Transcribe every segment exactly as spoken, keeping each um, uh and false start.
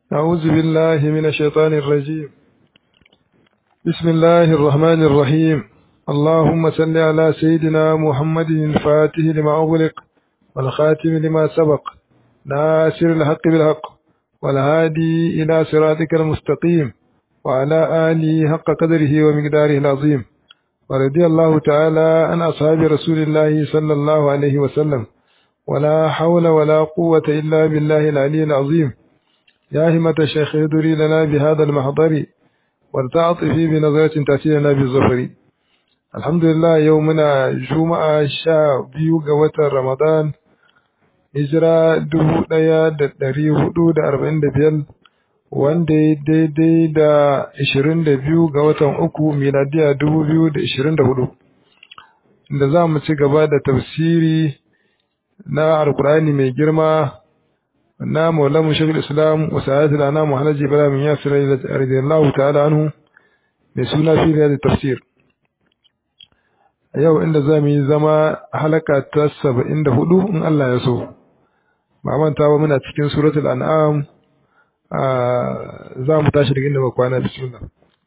أعوذ بالله من الشيطان الرجيم. بسم الله الرحمن الرحيم. اللهم صل على سيدنا محمد الفاتح لما أغلق والخاتم لما سبق ناصر الحق بالحق والهادي إلى صراطك المستقيم وعلى آله حق قدره ومقداره العظيم. ورضي الله تعالى عن أصحاب رسول الله صلى الله عليه وسلم، ولا حول ولا قوة إلا بالله العلي العظيم. يا همة الشيخ ادري لنا بهذا المحضر ولتعطفي بنظرة تأتي لنا بالظفر. الحمد لله. يومنا جمعة شا بيو قوة رمضان هجرة دبو ديا دري حدود أربعين دبيل wanda daidai da ishirin da biyu ga watan uku miladiya dubu biyu da ishirin da hudu, da za mu ci gaba da tafsiri na alkur'ani mai girma na maulamu shekul islam wa sa'adatul anam muhammad ibrahim yasir radiyallahu ta'ala anhu mai suna fi da tafsir. Yau inda za mu yi zama halaka ta saba'in da hudu in Allah ya so. ba manta ba muna cikin suratul an'am. za mu tashi daga inda muka kwana. bismillah.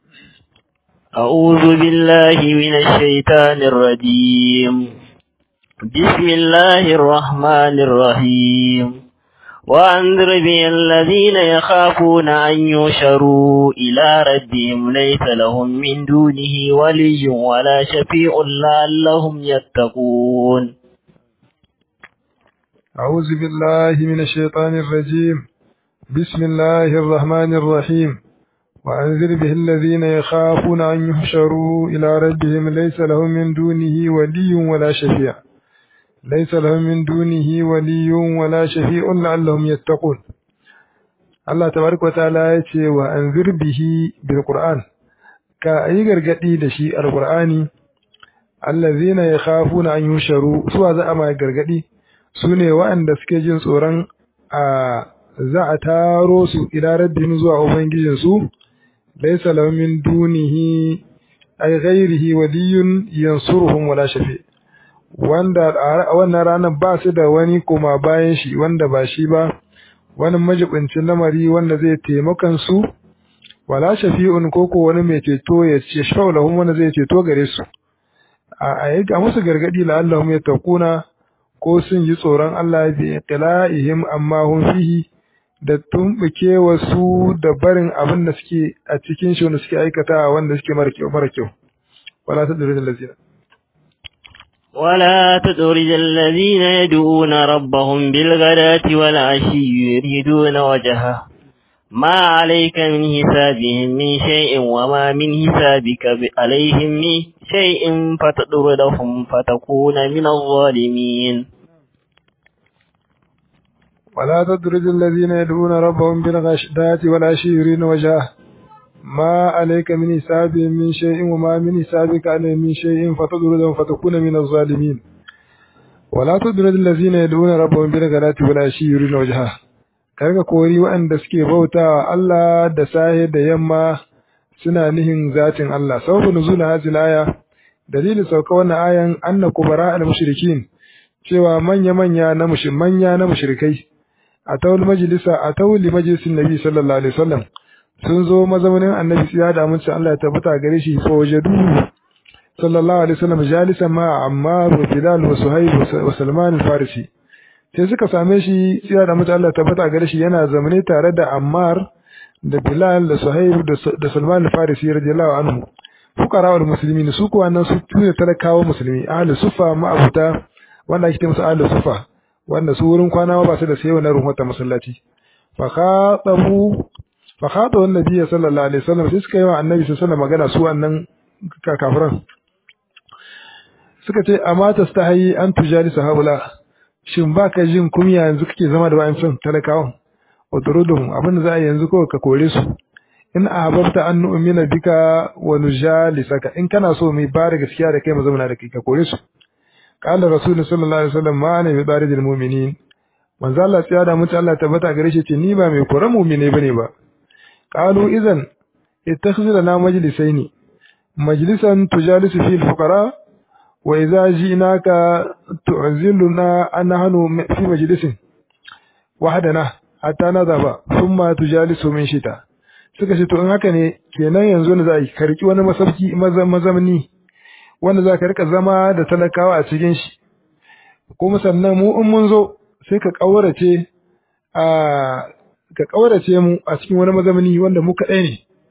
أعوذ بالله من الشيطان الرجيم. بسم الله الرحمن الرحيم. وأنذر به الذين يخافون أن يشروا إلى ربهم ليس لهم من دونه ولي ولا شفيع لعلهم يتقون. أعوذ بالله من الشيطان الرجيم. بسم الله الرحمن الرحيم. وأنذر به الذين يخافون أن يحشروا إلى ربهم ليس لهم من دونه ولي ولا شفيع ليس لهم من دونه ولي ولا شفيع لعلهم يتقون. الله تبارك وتعالى يقول وأنذر به بالقرآن كأي غرغدي دشي القرآن الذين يخافون أن يحشروا سوى ذا ما غرغدي sune waɗanda suke jin tsoron a za a taro su ila rabbihim zuwa ubangijin su laysa lahum min dunihi ay ghayrihi waliyyun yansuruhum wala shafi, wanda a wannan ranar ba su da wani kuma bayan shi wanda ba shi ba, wani majibincin lamari wanda zai taimakan su, wala shafi'un koko wani mai ceto ya ce shawlahum wanda zai ceto gare su. a ayi ga musu gargadi la Allahum yattaquna ko sun ji tsoron Allah bi iqla'ihim amma hum fihi, da tumbuke wasu da barin abin da suke a cikin shi wanda suke aikata wanda suke mara kyau mara kyau. wala tadrul allazina ولا تطرد الذين يدعون ربهم بالغداة والعشي يريدون وجهه ما عليك من حسابهم من شيء وما من حسابك عليهم من شيء فتطردهم فتكون من الظالمين. ولا تطرد الذين يدعون ربهم بالغداة والعشي يريدون وجهه ما عليك من حسابهم من شيء وما من حسابك عليهم من شيء فتطردهم فتكون من الظالمين. ولا تطرد الذين يدعون ربهم بالغداة والعشي يريدون وجهه. karka kori waɗanda suke bautawa Allah da sahe da yamma suna nihin zatin Allah. Sababu nuzul hadhihi aya, dalilin sauka wannan ayan anna kubara al mushrikin, cewa manya manya na mushrik manya na mushrikai a tawul majlisa a tawul majlisin nabi sallallahu alaihi wasallam sun zo mazaunin annabi sai da amince Allah ya tabbata gare shi, fa wajadu sallallahu alaihi wasallam jalisan ma Ammar wa Bilal wa Suhaib wa Salman al-Farisi. sai suka same shi sai da amince Allah ya tabbata gare shi yana zamane tare da Ammar da Bilal da Suhaib da Salman al-Farisi radiyallahu anhu. Fuqara wal muslimin, su kuwa nan su tune talakawa musulmi, ahli sufa ma'abuta wanda ake musu ahli sufa, wanda su wurin kwana ba su da sai wannan ruhun masallaci. fa khatabu fa khatabu annabi sallallahu alaihi wasallam, sai suka yi wa annabi sallallahu alaihi wasallam magana su wannan kafiran. suka ce amma tastahi an tujalisa haula, shin baka jin kumiya yanzu kake zama da wayancin talakawan? udrudum, abin da za a yanzu ko ka kore su. in ahbabta an nu'mina bika wa nujalisaka, in kana so mu ba da gaskiya da kai mu zama da kai ka kore su. qala rasulullahi sallallahu alaihi wasallam ma ana bi baridil mu'minin, manzo Allah ya da mutu Allah tabbata gare shi ce ni ba mai kore mu'mine bane ba. qalu idan ittakhidhu lana majlisaini, majlisan tujalisu fi al-fuqara wa idza ji'naka tu'ziluna annahnu fi majlisin wahdana hatta nazaba thumma tujalisu min shita suka ce to in haka ne kenan yanzu ne za a karki wani masauki mazamni wanda za ka rika zama da talakawa a cikin shi kuma sannan mu in mun zo sai ka kaurace a ka kaurace mu a cikin wani mazamni wanda mu kadai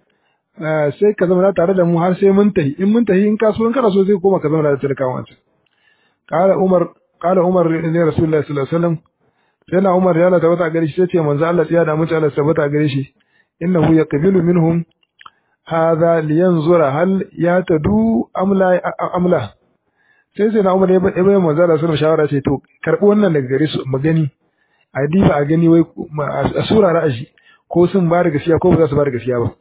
ne sai ka zama tare da mu har sai mun tahi in mun tahi in ka so in kana so sai koma ka zama da talakawa qala umar qala umar ne rasulullahi sallallahu alaihi wasallam sai na umar ya lata wata gare shi sai ce manzo Allah ya da mutu Allah sabata gare shi innahu yaqbilu minhum hadha liyanzura hal yatadu amla amla sai sai na umar ya bai manzo Allah sallallahu shawara ce to karbi wannan daga gare su magani a diba a gani wai a sura ra'aji ko sun ba da gaskiya ko ba za su ba da gaskiya ba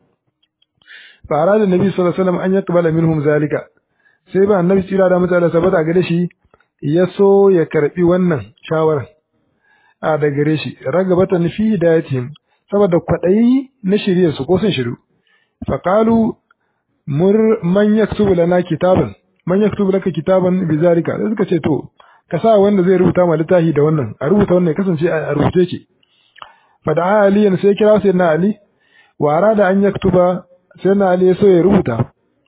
fa arada nabi sallallahu alaihi wasallam an yaqbala minhum zalika sai ba annabi tsira da mutu Allah sabata gare shi ya so ya karbi wannan shawara a da gare shi ragabatan fi hidayatihim saboda kwadayi na shirye su ko sun shiru fa qalu mur man yaktubu lana kitaban man yaktubu laka kitaban bi zalika sai suka ce to ka sa wanda zai rubuta ma littafi da wannan a rubuta wannan kasance a rubuce ki fa da ali sai kira sai na ali wa arada an yaktuba sai na ali so ya rubuta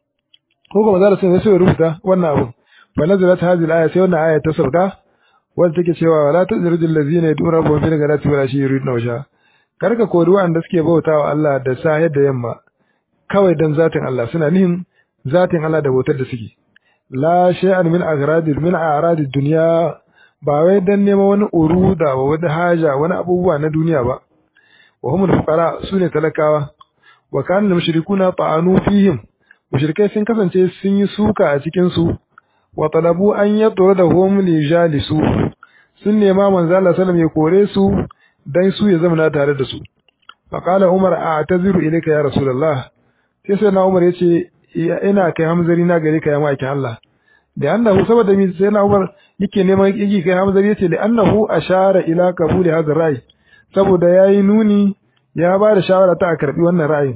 ko kuma zara sai so ya rubuta wannan abu fa nazalat hadhihi al-aya sai wannan aya ta sauka wanda take cewa wala tazrujul ladzina yad'una rabbahum bil ghadati wal ashi yuriduna wajha karka kori wanda suke bautawa Allah da sa yadda yamma kawai dan zatin Allah suna nihin zatin Allah da bautar da suke la shay'an min aghradi min a'radi dunya ba wai dan neman wani uruda wa wani haja wani abubuwa na duniya ba wa humul fuqara sune talakawa wa kana mushrikuna ta'anu fihim mushrikai sun kasance sun yi suka a cikin su wa talabu an yatradahum li jalisu sun nema manzo Allah sallallahu ya kore su dan su ya zama tare da su fa qala umar a'taziru ilayka ya rasulullah sai sai na umar yace ina kai hamzari na gare ka ya maki Allah da annahu saboda mi sai na umar yake neman yake kai hamzari yace da annahu ashara ila qabuli hadha rai saboda yayi nuni ya ba da shawara ta a karbi wannan ra'ayin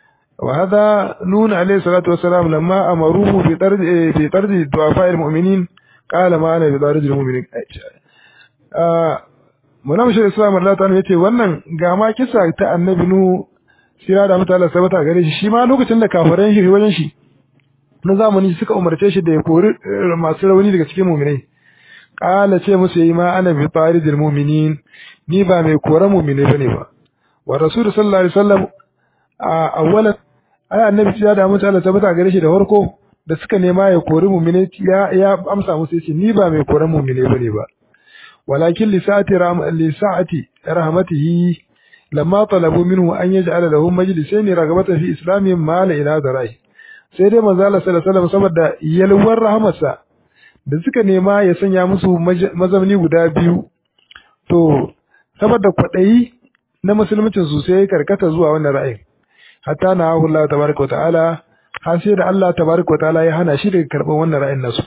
وهذا نون عليه الصلاة والسلام لما أمروه بطرد بطرد الضعفاء المؤمنين قال ما أنا بطرد المؤمنين munamishir islam Allah ta yace wannan ga ma kisa ta annabi nu sira da mutala sabata gare shi shi ma lokacin da kafiran shi wajen shi na zamani suka umarce shi da ya kori masu rauni daga cikin mu'minai qala ce musu yi ma ana bi taridil mu'minin ni ba mai kora mu'minai bane ba wa rasul sallallahu alaihi wasallam a awwalan ai annabi ya da mutala sabata gare shi da farko da suka nema ya kori mu'minai ya ya amsa musu yace ni ba mai kora mu'minai bane ba walakin lisa'ati lisa'ati rahmatihi lamma talabu minhu an yaj'ala lahum majlisain ragabatan fi islamihim ma la ila darai sai dai manzo Allah sallallahu alaihi wasallam saboda yalwar rahmarsa da suka nema ya sanya musu mazamni guda biyu to saboda kwadayi na musulmincin su sai karkata zuwa wannan ra'ayin hatta na Allah tabaaraka wa ta'ala har sai da Allah tabaaraka wa ta'ala ya hana shi daga karban wannan ra'ayin nasu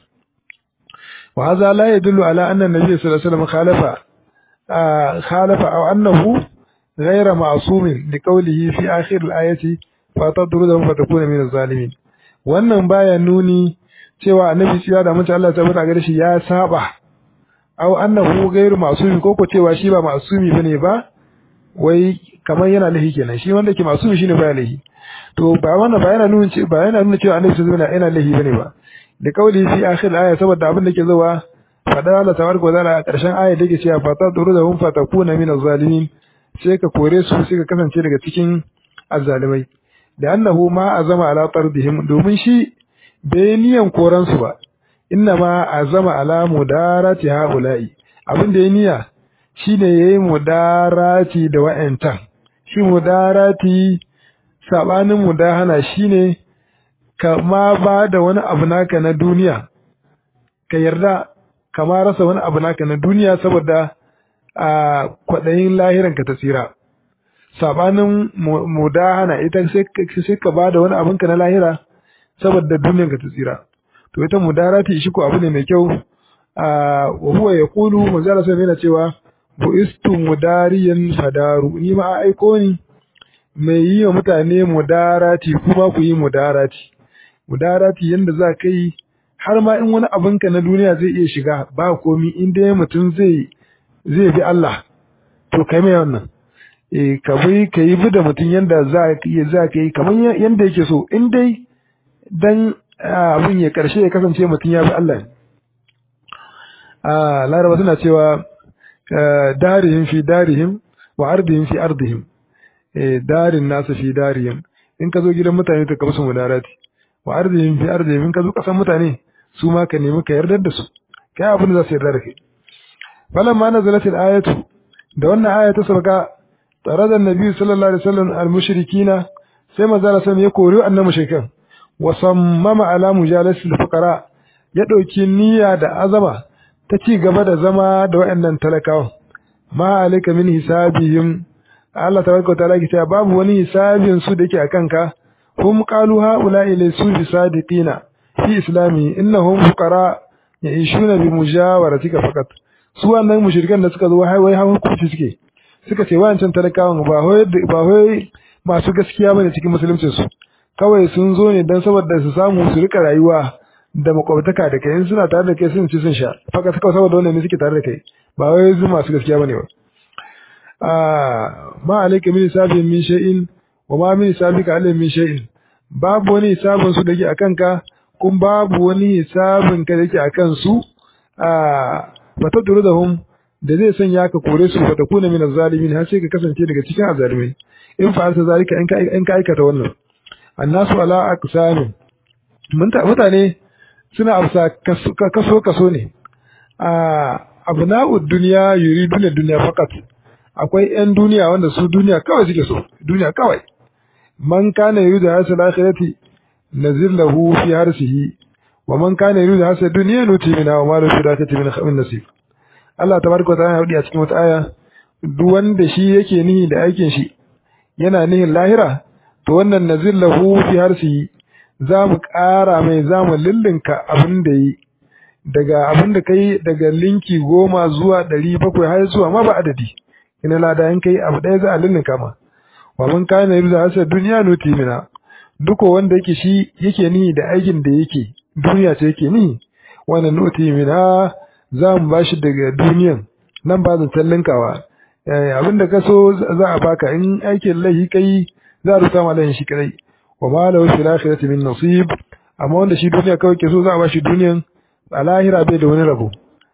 wa hadha la yadullu ala anna an-nabiy sallallahu alaihi wasallam khalafa khalafa aw annahu ghayra ma'sumin liqawlihi fi akhir al-ayati fa tadrudu fa takuna min az-zalimin wannan baya nuni cewa annabi ya da mutum Allah tabbata gare shi ya saba aw annahu ghayru ma'sumin ko ko cewa shi ba ma'sumi bane ba wai kamar yana lahi kenan shi wanda ke ma'sumi shine baya lahi to ba wannan ba yana nuna cewa ba yana nuna cewa annabi sallallahu alaihi wasallam yana lahi bane ba da kauli fi akhir aya saboda abin da ke zuwa fada Allah tabaraka wa ta'ala a ƙarshen aya da yake cewa fata durudahum fatakuna min az-zalimin sai ka kore su sai ka kasance daga cikin azzalimai da annahu ma azama ala tardihim domin shi bai niyan koran su ba inna ma azama ala mudarati haula'i abin da ya niyya shine yayi mudarati da wa'antan shi mudarati sabanin mudahana shine kama ba da wani abu naka na duniya ka yarda kama rasa wani abu naka na duniya saboda a kwaɗayin lahiran ka ta tsira sabanin mudahana ita sai ka ba da wani abinka na lahira saboda duniyan ka ta tsira to ita mudarati shi ko abu ne mai kyau a wa huwa yaqulu manzala sai yana cewa bu istu mudariyan fadaru ni ma aiko ni mai yi wa mutane mudarati kuma ku yi mudarati mudarati yanda za ka yi har ma in wani abinka na duniya zai iya shiga ba komi in dai mutum zai zai bi Allah to kai mai wannan eh ka bi ka yi bi da mutum yanda za ka yi za ka yi kamar yanda yake so in dai dan abin ya karshe ya kasance mutum ya bi Allah ah laraba suna cewa darihim fi darihim wa ardihim fi ardihim eh darin nasu fi darihim in ka zo gidan mutane to ka musu mudarati wa ardihim fi ardihim in ka zo kasan mutane su ma ka nemi ka yarda da su kai abin da za su yarda da kai falamma nazalat al-ayatu da wannan aya ta sauka tarada annabi sallallahu alaihi wasallam al-mushrikina sai manzo sallam ya kori annabi mushrikan wa sammama ala mujalasil fuqara ya dauki niyya da azama ta ci gaba da zama da wayannan talakawa ma alika min hisabihim Allah tabaraka ta'ala ke cewa babu wani hisabin su da yake akan ka hum qalu haula ilaysu bisadiqina fi islami innahum fuqara ya'ishuna bi mujawaratika faqat su wannan mushrikan da suka zo wai wai hawa kuci suke suka ce wancan talakawan ba hoye ba hoye masu gaskiya bane cikin musulunci su kawai sun zo ne dan saboda su samu su rika rayuwa da makwabtaka da kai in suna tare da kai sun ci sun sha faqat kawai saboda wannan ne suke tare da kai ba wai su masu gaskiya bane ba ah ma alayka min hisabin min shay'in wa ma min hisabika alayhi min shay'in babu wani hisabin su dake akan ka kun babu wani hisabin ka dake akan su ah fatadrudahum da zai sanya ka kore su fa takuna min az-zalimin har sai ka kasance daga cikin azzalimai in fa'alta zalika in ka in ka aikata wannan annasu ala aqsamin mutane suna amsa kaso kaso ne ah abna'ud dunya yuriduna dunya faqat akwai ƴan duniya wanda su duniya kawai suke so duniya kawai man kana yuridu hasal akhirati nazil lahu fi harsihi wa man kana yuridu hasal dunya nuti mina wa ma lahu fi dakati min khamin nasib Allah tabaraka wa ta'ala ya hudi a cikin wata aya duk wanda shi yake nihi da aikin shi yana nihin lahira to wannan nazil lahu fi harsihi za mu ƙara mai za mu lillinka abin da yi daga abin da kai daga linki goma zuwa ɗari bakwai har zuwa ma ba adadi ina lada in kai abu ɗaya za a lillinka ma wa man kana yurza hasa duniya nuti mina duko wanda yake shi yake ni da aikin da yake duniya ce yake ni wannan nuti mina za mu bashi daga duniyan nan ba zan tallinkawa abin da ka so za a baka in aikin lahi kai za a rusa ma lahin shi kadai wa ma lahu fil akhirati min nasib amma wanda shi duniya kawai ke so za a bashi duniyan a lahira bai da wani rabo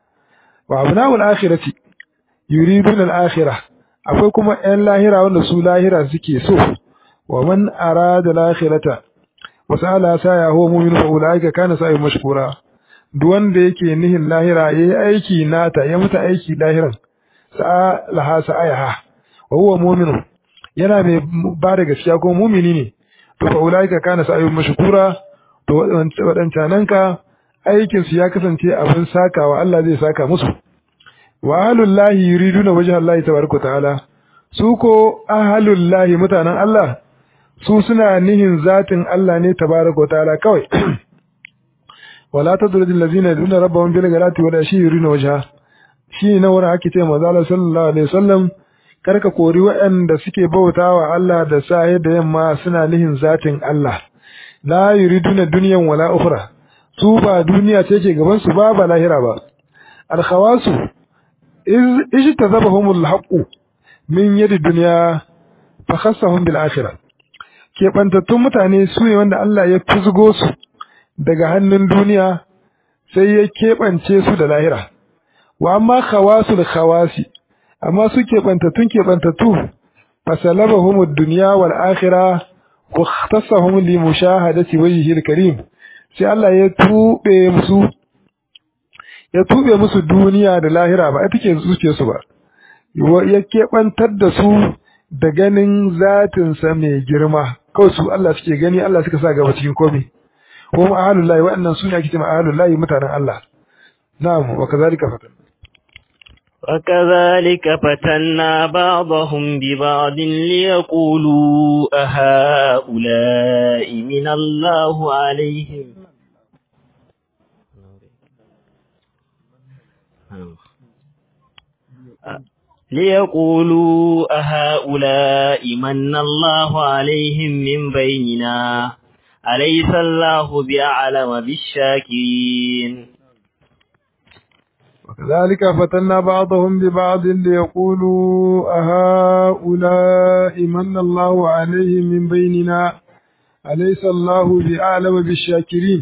wa abna'ul akhirati yuridun al-akhirah akwai kuma ƴan lahira wanda su lahira suke so wa man arada al-akhirata wa sa'ala saya huwa mu'min fa ulaika kana sa'i mashkura duk wanda yake nihin lahira yayi aiki nata ya muta aiki lahiran sa'a laha sa'aha wa huwa mu'min yana mai ba da gaskiya ko mu'mini ne to fa ulaika kana sa'i mashkura to wadancananka aikin su ya kasance abin sakawa Allah zai saka musu wa ahlullahi yuriduna wajha Allah tabaaraka ta'ala su ko ahlullahi mutanen Allah su suna nihin zatin Allah ne tabaaraka ta'ala kawai wala tadrud allazina yad'una rabbahum bil ghadati wal ashi yuriduna wajha shi ne wani ake ce manzo Allah sallallahu alaihi wasallam karka kori waɗanda suke bautawa Allah da saye da yamma suna nihin zatin Allah la yuriduna dunyan wala ukhra su ba duniya ce ke gaban su ba ba lahira ba al khawasu ijtazabahum al-haqq min yadi dunya fa khassahum bil akhirah ke bantattun mutane su ne wanda Allah ya fuzgo su daga hannun duniya sai ya kebance su da lahira wa amma khawasul khawasi amma su ke bantattun ke bantattu fa salabahum ad-dunya wal akhirah wa ikhtassahum li mushahadati wajhihi al-karim sai Allah ya tube musu ya tube musu duniya da lahira ba ita ke zuciye su ba ya kebantar da su da ganin zatin sa mai girma kawai su Allah suke gani Allah suka sa gaba cikin komai ko ahalullahi wa'annan sune ake cewa ahalullahi mutanen Allah na'am wa kazalika fatan وكذلك فتنا بعضهم ببعض ليقولوا أهؤلاء من الله عليهم ليقولوا أهؤلاء من الله عليهم من بيننا أليس الله بأعلم بالشاكرين ذلك فتنا بعضهم ببعض ليقولوا أهؤلاء من الله عليهم من بيننا أليس الله بأعلم بالشاكرين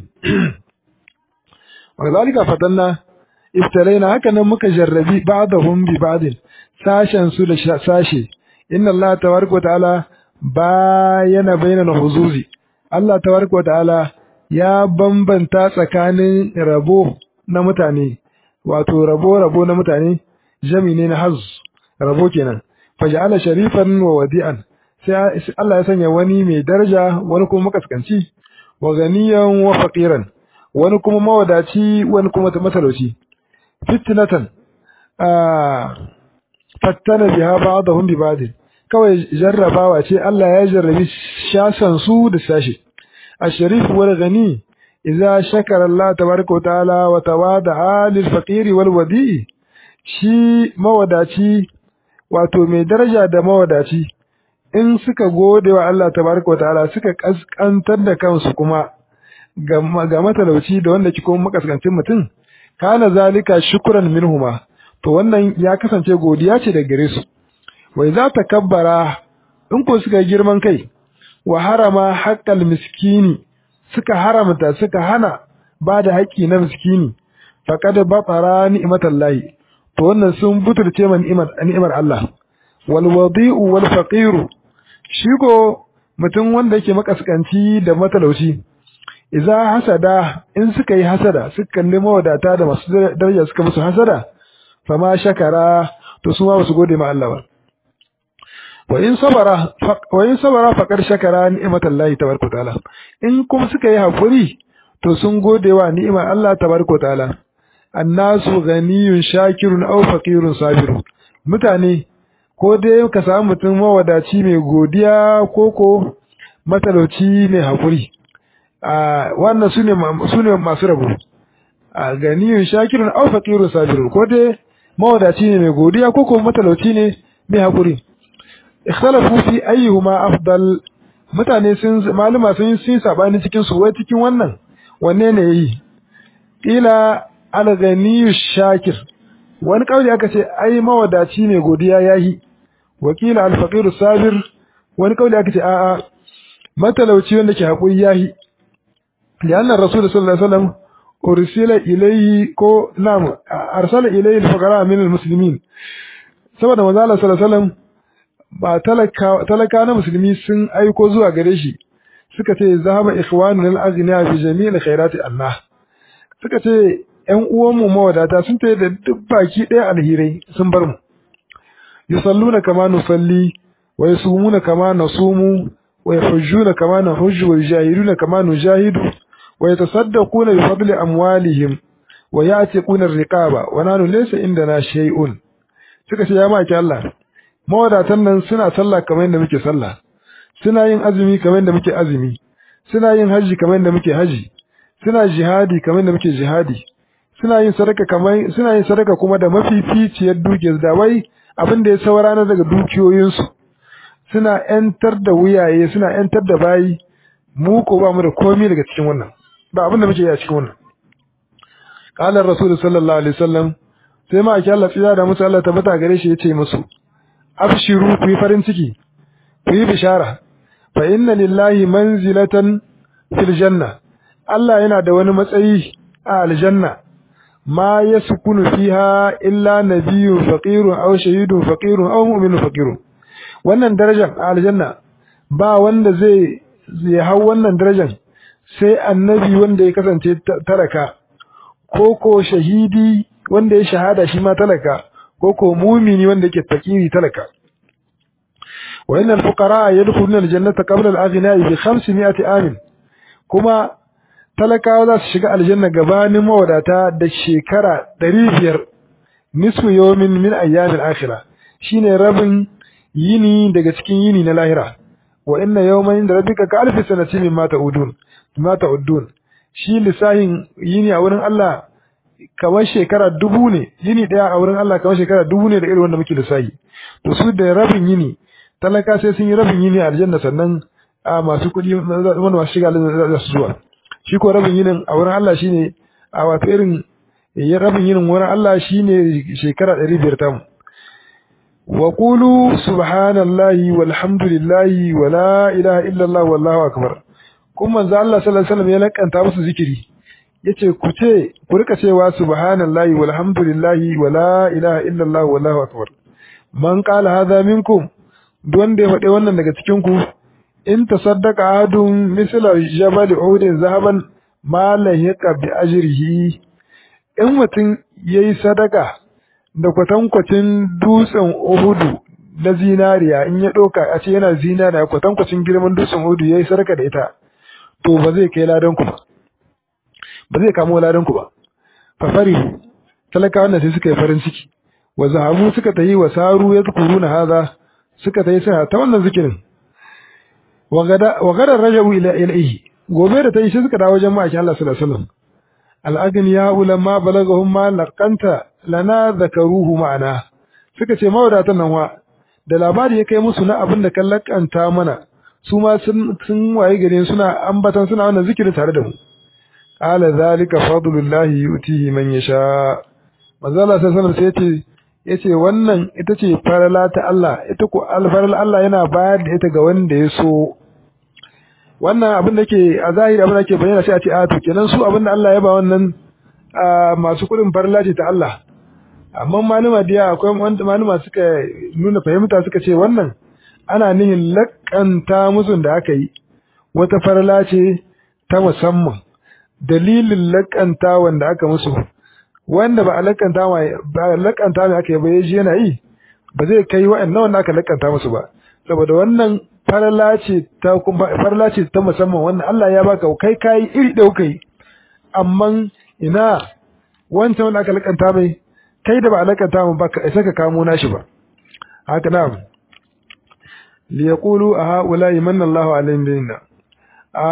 وذلك فتنا افترينا هكذا مكجربي بعضهم ببعض ساشا سول ساشي إن الله تبارك وتعالى باين بين الحظوظ الله تبارك وتعالى ya bambanta tsakanin rabo na mutane wato rabo rabo na mutane jami ne na haz rabo kenan faj'ala sharifan wa wadi'an sai Allah ya sanya wani mai daraja wani kuma makaskanci wa ganiyan wa faqiran wani kuma mawadaci wani kuma matalauci fitnatan ah fattana biha ba'dahum bi ba'd kawai jarrabawa ce Allah ya jarrabi shasan su da sashi الشريف والغني إذا شكر الله تبارك وتعالى وتواضع للفقير والوديع شي موداتي wato mai daraja da mawadaci in suka gode wa Allah tabaraka wa ta'ala suka kaskantar da kansu kuma ga matalauci da wanda ke kuma makaskancin mutum kana zalika shukran minhuma to wannan ya kasance godiya ce daga gare su wai za ta kabbara in ko suka girman kai wa harama haqqal miskini suka haramta suka hana ba da haƙƙi na miskini faqad batara ni'matallahi to wannan sun butulce man ni'mar ni'mar Allah wal wadi'u wal faqiru shi ko mutum wanda yake makaskanci da matalauci idza hasada in suka yi hasada suka kalli mawadata da masu daraja suka musu hasada fama shakara to su ma su gode ma Allah ba wa in sabara wa in sabara faqad shakara ni'matallahi tabaraka taala in kuma suka yi hakuri to sun gode wa ni'imar Allah tabaraka taala annasu ghaniyun shakirun aw faqirun sabirun mutane ko dai ka samu mutum mawadaci mai godiya ko ko matalauci mai hakuri a wannan sune sune masu rabo a ganiyun shakirun aw faqirun sabirun ko dai mawadaci ne mai godiya ko ko matalauci ne mai hakuri ikhtalafu fi ayyuhuma afdal mutane sun maluma sun sun sabani cikin su wai cikin wannan wanne ne yi ila al-ghaniyu shakir wani kauli aka ce ai mawadaci ne godiya yayi wakila al-faqiru sabir wani kauli aka ce a'a matalauci wanda ke hakuri yayi lianna rasul sallallahu alaihi wasallam ursila ilayhi ko nam arsala ilayhi al-fuqara min al-muslimin saboda manzo Allah sallallahu alaihi wasallam ba talaka talaka na musulmi sun aiko zuwa gare shi suka ce zahaba ikhwanuna al-aghniya fi jami'il khairati Allah suka ce ƴan uwanmu mawadata sun tayi da duk baki ɗaya alhirai sun bar mu yusalluna kama nusalli wa yasumuna kama nasumu wa yahujjuna kama nahujju wa yujahiduna kama nujahidu wa yatasaddaquna bi fadli amwalihim wa ya'tiquna ar-riqaba wa nanu laysa indana shay'un suka ce ya maki Allah mawadatan nan suna sallah kamar yadda muke sallah suna yin azumi kamar yadda muke azumi suna yin haji kamar yadda muke haji suna jihadi kamar yadda muke jihadi suna yin sadaka kamar suna yin sadaka kuma da mafificiyar dukiyar da wai abin da ya saura na daga dukiyoyinsu suna yantar da wuyaye suna yantar da bayi mu ko ba mu da komai daga cikin wannan ba abin da muke yi a cikin wannan qala rasul sallallahu alaihi wasallam sai ma ake Allah tsira da musu Allah tabbata gare shi yace musu abshiru ku yi farin ciki ku yi bishara fa inna lillahi manzilatan fil janna Allah yana da wani matsayi a aljanna ma yaskunu fiha illa nabiyyun faqirun aw shahidun faqirun aw mu'minun faqirun wannan darajar a aljanna ba wanda zai zai hau wannan darajar sai annabi wanda ya kasance talaka ko ko shahidi wanda ya shahada shi ma talaka ko ko mumini wanda yake fakiri talaka wa innal fuqara yadkhuluna aljannata qabla al-aghniya bi khamsimi'ati amin kuma talakawa za su shiga aljanna gabanin mawadata da shekara ɗari biyar nisfu yawmin min ayyamil akhirah shine rabin yini daga cikin yini na lahira wa inna yawman inda rabbika ka alfi sanatin mimma ta'udun mimma ta'udun shi lisahin yini a wurin Allah kamar shekara dubu ne yini daya a wurin Allah kamar shekara dubu ne da irin wanda muke lissahi to su da rabin yini talaka sai sun yi rabin yini a aljanna sannan a masu kuɗi wanda masu shiga aljanna za su zuwa shi ko rabin yinin a wurin Allah shine a wato irin ya rabin yin wurin Allah shine shekara ɗari biyar tamu wa qulu subhanallahi walhamdulillahi wala ilaha illallah wallahu akbar kuma manzo Allah sallallahu alaihi wasallam ya lakanta musu zikiri yace ku ce ku rika cewa subhanallahi walhamdulillahi wala ilaha illallah wallahu akbar man qala hadha minkum wanda ya faɗi wannan daga cikin ku in tasaddaqa ahadun misla jabal uhud zahaban ma lahiqa bi ajrihi in mutum yayi sadaka da kwatankwacin dutsen uhudu na zinariya in ya ɗauka a ce yana zinariya kwatankwacin girman dutsen uhudu yayi sadaka da ita to ba zai kai ladan ku ba ba zai kamo ladan ku ba fa farihu talaka wannan sai suka yi farin ciki wa zahabu suka tayi wa saru yadkuruna hadha suka tayi sai ta wannan zikirin wa gada wa gada rajabu ila ilahi gobe da tayi sai suka dawo wajen ma'aikin Allah sallallahu alaihi wasallam al-aghniya ulama balagahum ma laqanta lana zakaruhu ma'ana suka ce mawadatan nan wa da labari ya kai musu na abin da kan lakanta mana su ma sun sun waye gare suna ambatan suna wannan zikirin tare da mu qala zalika fadlullahi yutihi man yasha manzo Allah sallallahu alaihi wasallam sai yace yace wannan ita ce farala ta Allah ita ko alfaral Allah yana bayar da ita ga wanda ya so wannan abin da ke a zahiri abin da ke bayyana sai a ce a to kenan su abin da Allah ya ba wannan masu kudin farala ce ta Allah amma malama diya akwai wanda malama suka nuna fahimta suka ce wannan ana nihin lakanta musun da aka yi wata farala ce ta musamman dalilin lakanta wanda aka musu wanda ba a lakanta mai ba lakanta mai aka yi ba yaji yana yi ba zai kai wa'annan wanda aka lakanta musu ba saboda wannan farala ce ta kuma farala ce ta musamman wannan Allah ya baka kai kai iri da kai amma ina wancan wanda aka lakanta mai kai da ba alakanta mu ba ka isa ka kamo nashi ba haka na li yaqulu a haula manna Allahu alaihim binna a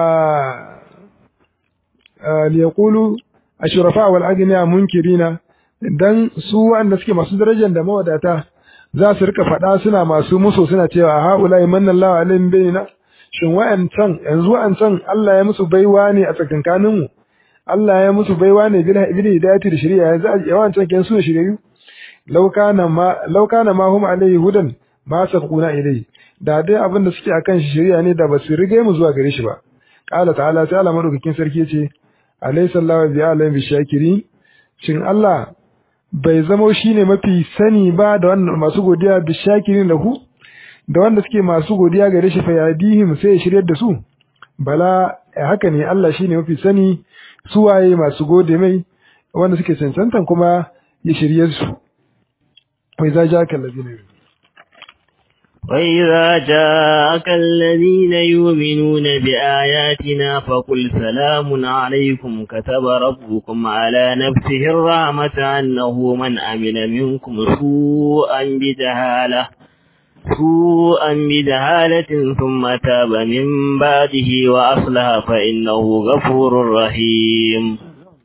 li yaqulu ashrafa wal agniya munkirina dan su wanda suke masu darajar da mawadata za su rika fada suna masu musu suna cewa a haula manna Allahu alaihim binna shin wa'ancan yanzu wa'ancan Allah ya musu baiwa ne a tsakankanin mu Allah ya musu baiwa ne bil hidayati da shari'a yanzu a yawan can su shiriyu law kana ma law kana ma hum alayhi hudan ma sabquna ilayhi da dai abin da suke akan shi shari'a ne da basu rige mu zuwa gare shi ba qala ta'ala sai Allah madaukakin sarki yace alaysa Allahu bi alim bi shakiri shin Allah bai zamo shine mafi sani ba da wannan masu godiya bi shakirin lahu da wanda suke masu godiya gare shi fa yadihim sai ya shiryar da su bala haka ne Allah shine mafi sani suwaye masu gode mai wanda suke cancantan kuma ya shirye su wai za ja kan ladina وإذا جاءك الذين يؤمنون بآياتنا فقل سلام عليكم كتب ربكم على نفسه الرحمة أنه من عمل منكم سوءا بجهالة سوءا بجهالة ثم تاب من بعده وأصلح فإنه غفور رحيم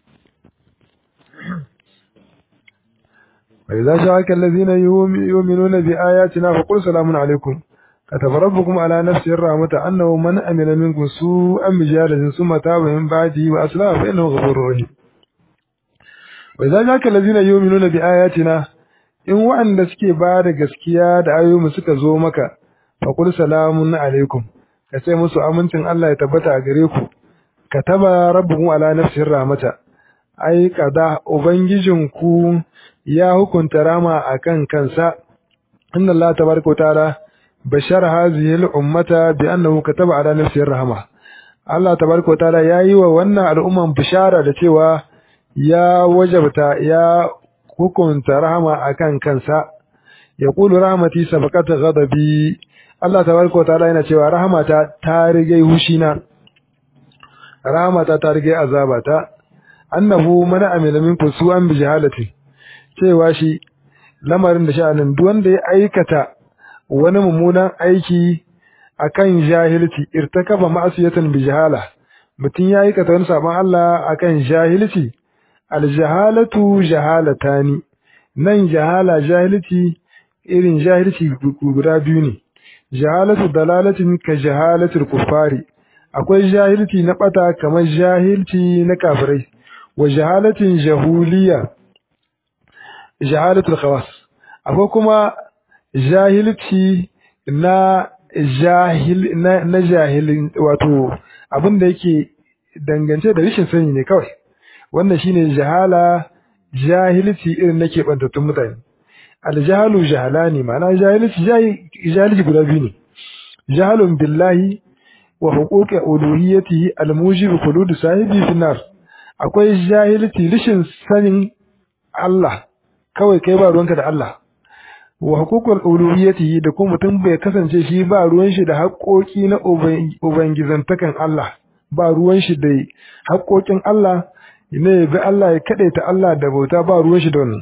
وإذا جاءك الذين يؤمنون بآياتنا فقل سلام عليكم كتب ربكم على نفسه الرحمة أنه من عمل منكم سوءا بجهالة ثم تاب من بعده وأصلح فإنه غفور رحيم وإذا جاءك الذين يؤمنون بآياتنا in wa'anda suke ba da gaskiya da ayoyi suka zo maka fa qul salamun alaikum ka ce musu amincin Allah ya tabbata a gare ku kataba rabbukum ala nafsihi rahmata ai kada ubangijinku ya hukunta rama akan kansa inna Allah tabaraka ta'ala bashar hadhihi al-ummata bi annahu kataba ala nafsihi rahma Allah tabaraka ta'ala yayi wa wannan al'umman bishara da cewa ya wajabta ya hukunta rahama akan kansa ya kulu rahmati sabaqat ghadabi Allah tabaraka ta'ala yana cewa rahmata ta rige hushina rahmata ta rige azabata annahu man amila minkum su'an bi jahalati cewa shi lamarin da sha'anin duk wanda ya aikata wani mummunan aiki akan jahilci irtakaba ma'asiyatan bi jahala mutun ya aikata wani sabon Allah akan jahilci aljahalatu jahalatani nan jahala jahilci irin jahilci guda biyu ne jahalatu dalalatin ka jahalatul kuffari akwai jahilci na bata kamar jahilci na kafirai wa jahalatin jahuliya jahalatul khawas akwai kuma jahilci na jahil na, na jahilin wato abin da yake dangance da rashin sani ne kawai wannan shine jahala jahilci irin nake bantattun mutane aljahalu jahalani ma'ana jahilci jahilci guda biyu ne jahalun billahi wa huquqi uluhiyyatihi almujib khulud sahibi fi nar akwai jahilci rishin sanin Allah kawai kai ba ruwanka da Allah wa huququl uluhiyyatihi da kuma mutum bai kasance shi ba ruwan shi da haƙoƙi na ubangizantakan Allah ba ruwan shi da haƙoƙin Allah ne bi Allah ya kadaita Allah da bauta ba ruwan shi da wannan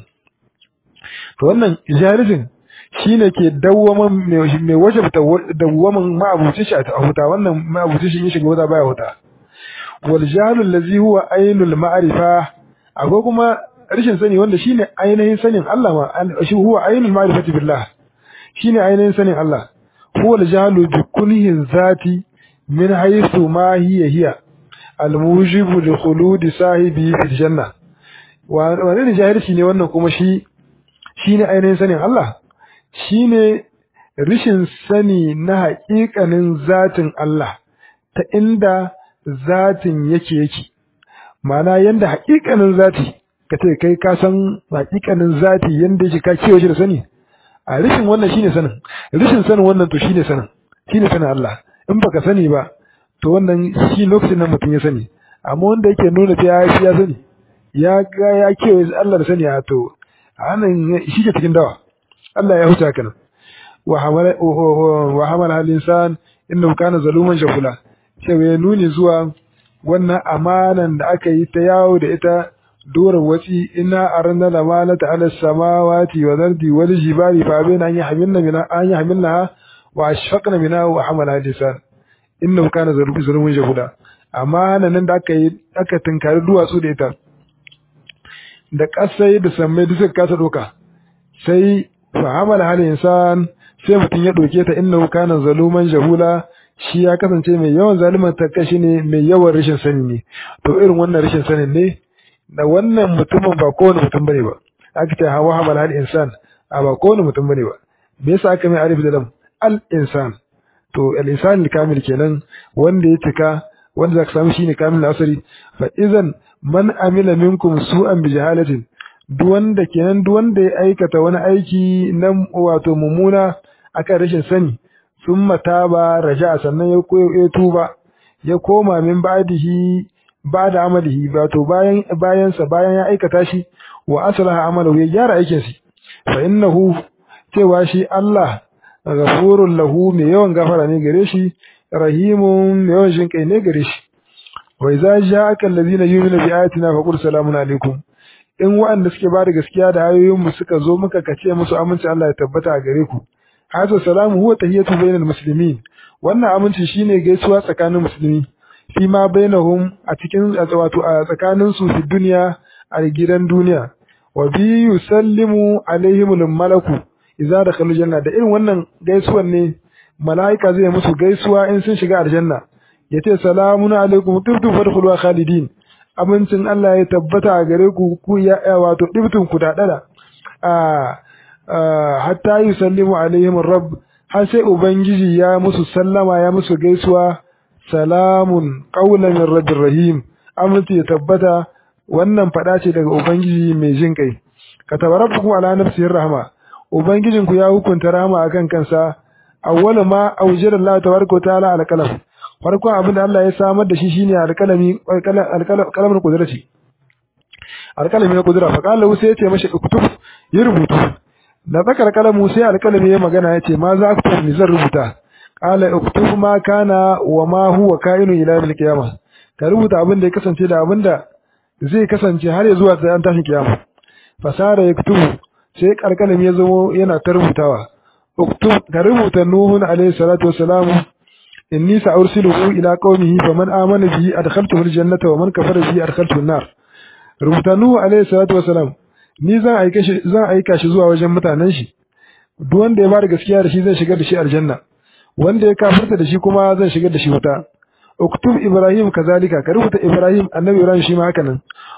to wannan jahilcin shine ke dawwaman mai wajabta dawwaman ma'abucin shi a huta wannan ma'abucin shi shiga wuta baya huta wal jahlu allazi huwa ainul ma'rifa akwai kuma rashin sani wanda shine ainihin sanin Allah ma shi huwa ainul ma'rifati billah shine ainihin sanin Allah huwa al jahlu bi kunhi zati min haythu ma hiya hiya al mujibu li khuludi sahibi fil janna wa wannan jahilci ne wannan kuma shi shine ainihin sanin Allah shine rishin sani na haƙiƙanin zatin Allah ta inda zatin yake yake ma'ana yanda haƙiƙanin zati kace kai ka san haƙiƙanin zati yanda yake ka kiyaye shi da sani a rishin wannan shine sanin rishin sanin wannan to shine sanin shine sanin Allah in baka sani ba to wannan shi lokacin nan mutum ya sani amma wanda yake nuna ta ya ya sani ya ga ya kiyaye Allah da sani a to anan shi ke cikin dawa Allah ya huta kana wa hamala wa hamala al-insan innahu kana zaluman jahula sai ya nuni zuwa wannan amanan da aka yi ta yawo da ita dora wati inna arna lamanata ala samawati wa ardi wal jibali fa bayna an yahmilna min an yahmilnaha wa ashfaqna minha wa hamala al-insan innahu kana zaluman jahula amanan nan da aka yi aka tunkari duwatsu da ita da kasai da sammai duk suka kasa doka sai fa hamala hal insan sai mutun ya doke ta innahu kana zaluman jahula shi ya kasance mai yawan zaluman takashi ne mai yawan rashin sani ne to irin wannan rashin sanin ne da wannan mutumin ba kowane mutum bane ba aka ce hawa hamala hal insan a ba kowane mutum bane ba me yasa aka mai arif da lam al insan to al insan kamil kenan wanda ya cika wanda zaka samu shine kamil asari fa idan man amila minkum su'an bi jahalatin duk wanda kenan duk wanda ya aikata wani aiki na wato mumuna akan rashin sani summa taba raja'a sannan ya koyo tuba ya koma min ba'dihi ba'da amalihi wato bayan bayan sa bayan ya aikata shi wa aslaha amalahu ya gyara aikin shi fa innahu cewa shi Allah ghafurul lahu mai yawan gafara ne gare shi rahimun mai yawan jinkai ne gare shi wa idza ja'aka allazina yu'minuna bi ayatina faqul salamun alaikum in wa'anda suke ba da gaskiya da ayoyin mu suka zo muka kace musu aminci Allah ya tabbata a gare ku hada salamu huwa tahiyatu bainal muslimin wannan aminci shine gaisuwa tsakanin musulmi fi ma bainahum a cikin wato a tsakanin su fi duniya a gidan duniya wa bi yusallimu alaihimul malaku idza dakhalu janna da irin wannan gaisuwan ne malaika zai musu gaisuwa in sun shiga aljanna yace salamun alaikum tubtu fadkhulu khalidin amincin Allah ya tabbata a gare ku ku ya wato dibtun ku dadada a hatta yusallimu alaihim rabb har sai ubangiji ya musu sallama ya musu gaisuwa salamun qawlan min rabbir rahim aminci ya tabbata wannan fada ce daga ubangiji mai jin kai kataba rabbukum ala nafsihi rahma ubangijin ku ya hukunta rahma akan kansa awwala ma awjara Allah tabaraka wa ta'ala al-qalam farkon abin da Allah ya samar da shi shine alkalami alkalamin kudrati alkalami na kudura fa kallahu sai ya ce mashi uktub yi rubutu da zakar kalamu sai alkalami ya magana ya ce ma za ku ni zan rubuta qala uktub ma kana wa ma huwa kainu ila yawmil qiyamah ka rubuta abin da ya kasance da abin da zai kasance har ya zuwa sai an tashi kiyama fasara yaktubu sai alkalami ya zama yana ta rubutawa uktub ka rubuta nuhun alayhi salatu wassalamu inni sa'ursiluhu ila qaumihi faman amana bihi adkhaltuhu aljannata wa man kafara bihi adkhaltuhu an-nar rubutanu alayhi salatu wasalam ni zan aika shi zan aika shi zuwa wajen mutanen shi duk wanda ya bada gaskiya da shi zan shigar da shi aljanna wanda ya kafirta da shi kuma zan shigar da shi wuta uktub ibrahim kazalika ka rubuta ibrahim annabi ibrahim shi ma haka nan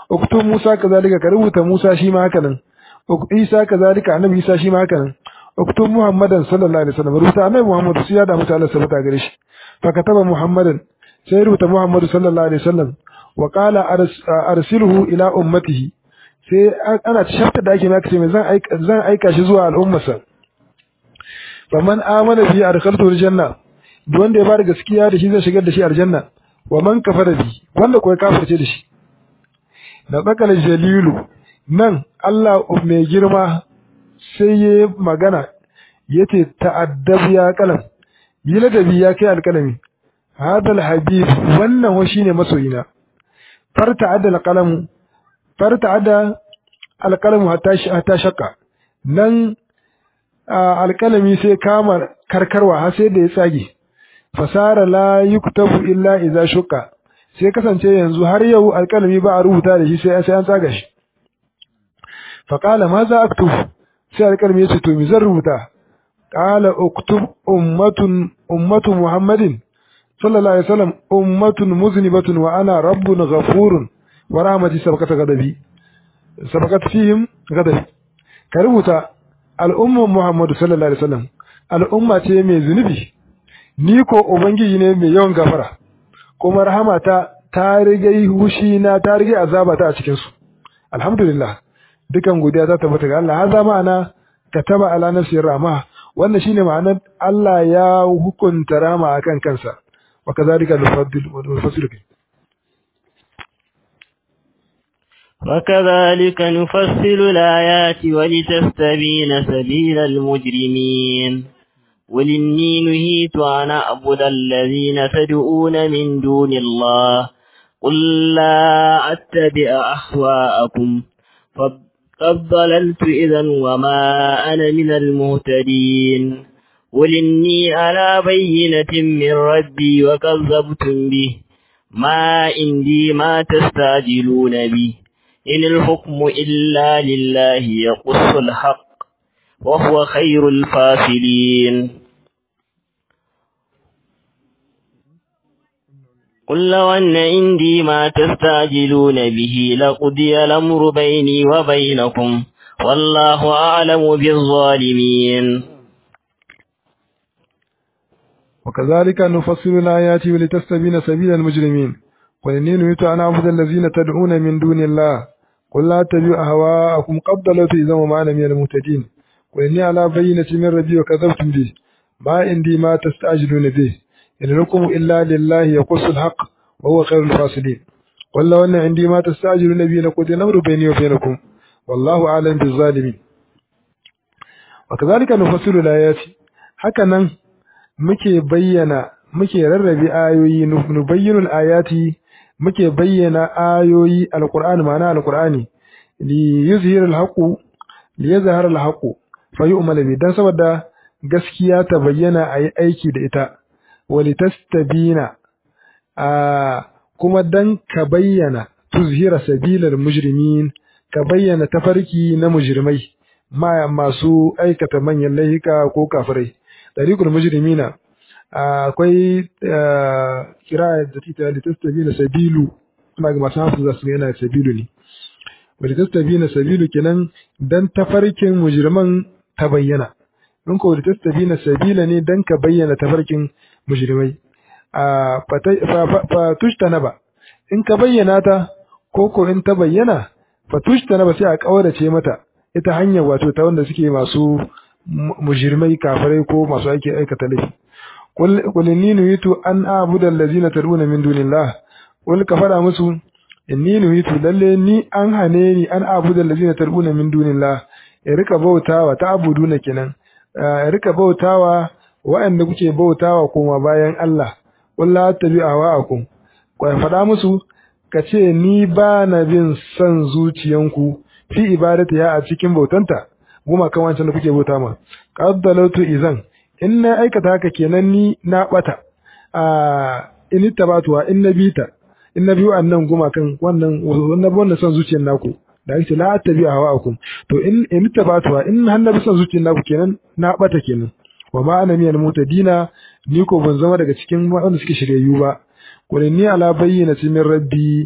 uktub Musa kazalika ka rubuta Musa shi ma haka nan Isa kazalika annabi Isa shi ma haka nan uktub Muhammadan sallallahu alaihi wasallam rubuta annabi Muhammad sai ya da mutane sabata gare shi fa kataba Muhammadan sai rubuta Muhammad sallallahu alaihi wasallam wa qala arsilhu ila ummatihi sai ana shafta da ake maka sai zan aika zan aika shi zuwa al'ummarsa faman amana bi adkhaltu aljanna duk wanda ya bada gaskiya da shi zai shigar da shi aljanna wa man kafara bi wanda kuwa kafirce da shi da bakal jalilu nan Allah mai girma sai ya magana yace ta'addab ya kalam yi ladabi ya kai alkalami hadal habib wannan wa shine masoyina farta adal qalamu farta ada alqalamu hatta hatta shakka nan alkalami sai kama karkarwa har sai da ya tsage fasara la yuktabu illa idza shukka sai kasance yanzu har yau alkalami ba a rubuta da shi sai sai an tsaga shi fa qala ma za aktub sai alkalami ya ce to me zan rubuta qala uktub ummatun ummatu muhammadin sallallahu alaihi wasallam ummatun muznibatun wa ana rabbun ghafurun wa rahmati sabaqat ghadabi sabaqat fihim ghadabi ka rubuta al'umma muhammadu sallallahu alaihi wasallam al'umma ce mai zunubi ni ko ubangiji ne mai yawan gafara kuma rahamata ta rigai hushi na ta rigai azaba ta a cikin su alhamdulillah dukan godiya ta tabbata ga Allah haza ma'ana kataba ala nafsi rahma wannan shine ma'anar Allah ya hukunta rama akan kansa wa kazalika nufaddil wa nufasilu وكذلك نفصل الآيات ولتستبين سبيل المجرمين قل إني نهيت أن أعبد الذين تدعون من دون الله قل لا أتبع أهواءكم قد ضللت إذا وما أنا من المهتدين قل إني على بينة من ربي وكذبتم به ما عندي ما تستعجلون به إن الحكم إلا لله يقص الحق وهو خير الفاصلين قل لو أن عندي ما تستعجلون به لقضي الأمر بيني وبينكم والله أعلم بالظالمين وكذلك نفصل الآيات ولتستبين سبيل المجرمين قل إني نهيت أن أعبد الذين تدعون من دون الله قل لا اتبعوا أهواءكم قد ضللت إذا وما أنا من المهتدين قل إني على بينة من ربي وكذبتم به ما عندي ما تستعجلون به إن الحكم إلا لله يقص الحق وهو خير الفاصلين قل لو أن عندي ما تستعجلون به لقضي الأمر بيني وبينكم والله أعلم بالظالمين وكذلك نفصل الآيات هكذا muke bayyana muke rarrabe ayoyi nubayyinul ayati muke bayyana ayoyi alqur'ani ma'ana alqur'ani li yuzhir alhaqu li yazhar alhaqu fa yu'mal bi dan saboda gaskiya ta bayyana ayi aiki da ita wali tastabina a kuma dan ka bayyana tuzhira sabilal mujrimin ka bayyana tafarki na mujrimai ma masu aikata manyan laifuka ko kafirai tariqul mujrimina akwai kira da tita da tastabina sabilu kuma ga masu hafu za su yana sabilu ne wanda tastabina sabilu kenan dan tafarkin mujriman ta bayyana in ko da tastabina sabila ne dan ka bayyana tafarkin mujrimai a fa tushtanaba in ka bayyana ta ko ko in ta bayyana fa tushtanaba sai a kaurace mata ita hanyar wato ta wanda suke masu mujrimai kafirai ko masu aiki aikata laifi qul inni nuhitu an a'budu allazina tad'una min dunillah qul ka fara musu inni nuhitu lalle ni an hane ni an a'budu allazina tad'una min dunillah ya rika bautawa ta abuduna kenan ya rika bautawa wa'anda kuke bautawa kuma bayan Allah qul la tabi'awakum ku fada musu kace ni ba na bin san zuciyanku fi ibadati ya a cikin bautanta goma kan wancan da kuke bauta ma qaddalatu izan in na aikata haka kenan ni na bata a in tabatuwa in nabita in nabiyu annan goma kan wannan wannan wannan san zuciyar naku da ake la tabi'a hawaakum to in in tabatuwa in hannabi san zuciyar naku kenan na bata kenan wa ma ana miyal mutadina ni ko ban zama daga cikin wanda suke shiryayyu ba qul inni ala bayyinati min rabbi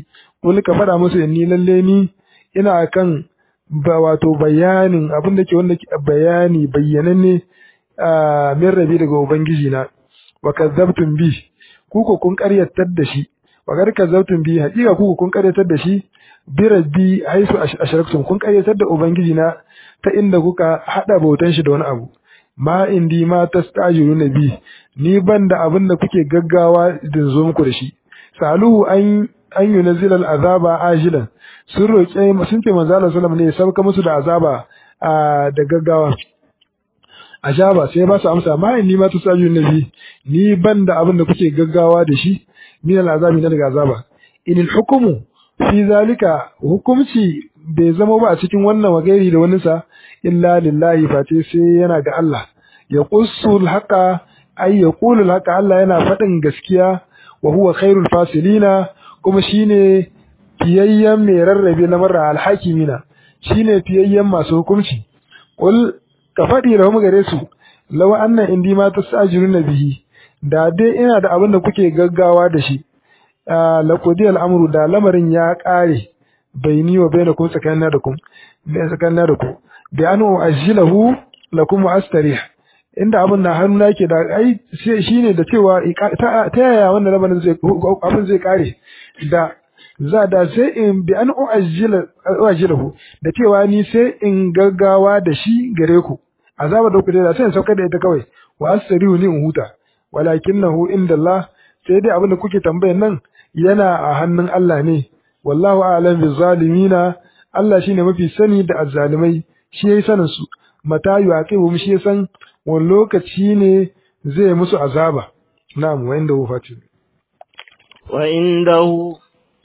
wani ka faɗa musu inni lalle ni ina kan ba wato bayanin abin da ke wanda ke bayani bayyananne a min rabi daga ubangiji na wa kazzabtum bi ku ko kun ƙaryatar da shi wa gar kazzabtum bi haƙiƙa ku ko kun ƙaryatar da shi bi rabbi haisu ashraktum kun ƙaryatar da ubangiji na ta inda kuka hada bautan shi da wani abu ma indi ma tastajiruna bi ni banda abin da kuke gaggawa din zo muku da shi saluhu an an yunzila al'azaba ajilan sun roƙe sun ce manzo Allah sallallahu alaihi wasallam ne sauka musu da azaba da gaggawa ajaba sai ba su amsa ma inni ma tastajiruna bi ni banda abin da kuke gaggawa da shi min al'azabi na daga azaba inil hukumu fi zalika hukumci bai zama ba a cikin wannan wagairi da wani sa illa lillahi fati sai yana ga Allah ya qussul haqa ay yaqulul haqa Allah yana faɗin gaskiya wa huwa khairul fasilina kuma shine fiyayyen mai rarrabe lamarra alhakimina shine fiyayyen masu hukunci qul ka faɗi da mu gare su law anna indi ma tasajiruna bihi da dai ina da abin da kuke gaggawa da shi laqudi al'amru da lamarin ya kare baini wa bainakum tsakanina da kum tsakanina da ku bi an u'ajjilahu lakum wa astarih inda abin na hannu nake da ai shine da cewa ta yaya wannan lamarin zai abin zai kare da za da sai in bi an u'ajjila u'ajjilahu da cewa ni sai in gaggawa da shi gare ku azaba da ku da sai in saukar da ita kawai wa astarihu ni in huta walakinahu inda Allah sai dai abin da kuke tambayan nan yana a hannun Allah ne wallahu a'lam bizalimina Allah shine mafi sani da azzalimai shi yayi sanin su mata yuqibu shi ya san wani lokaci ne zai musu azaba na'am wa inda wafatu wa indahu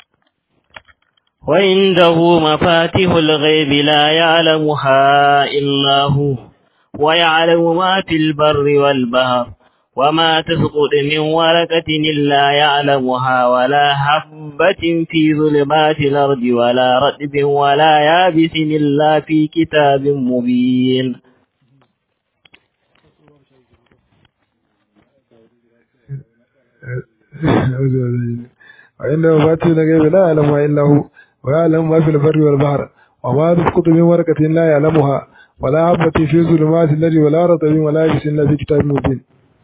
wa indahu mafatihul ghaibi la ya'lamuha illa hu wa ya'lamu ma fil barri wal bahr وما تسقط من ورقة إلا يعلمها ولا حبة في ظلمات الأرض ولا رطب ولا يابس إلا في كتاب مبين وعنده مفاتيح الغيب لا يعلمها إلا هو ويعلم ما في البر والبحر وما تسقط من ورقة لا يعلمها ولا حبة في ظلمات الأرض ولا رطب ولا يابس إلا في كتاب مبين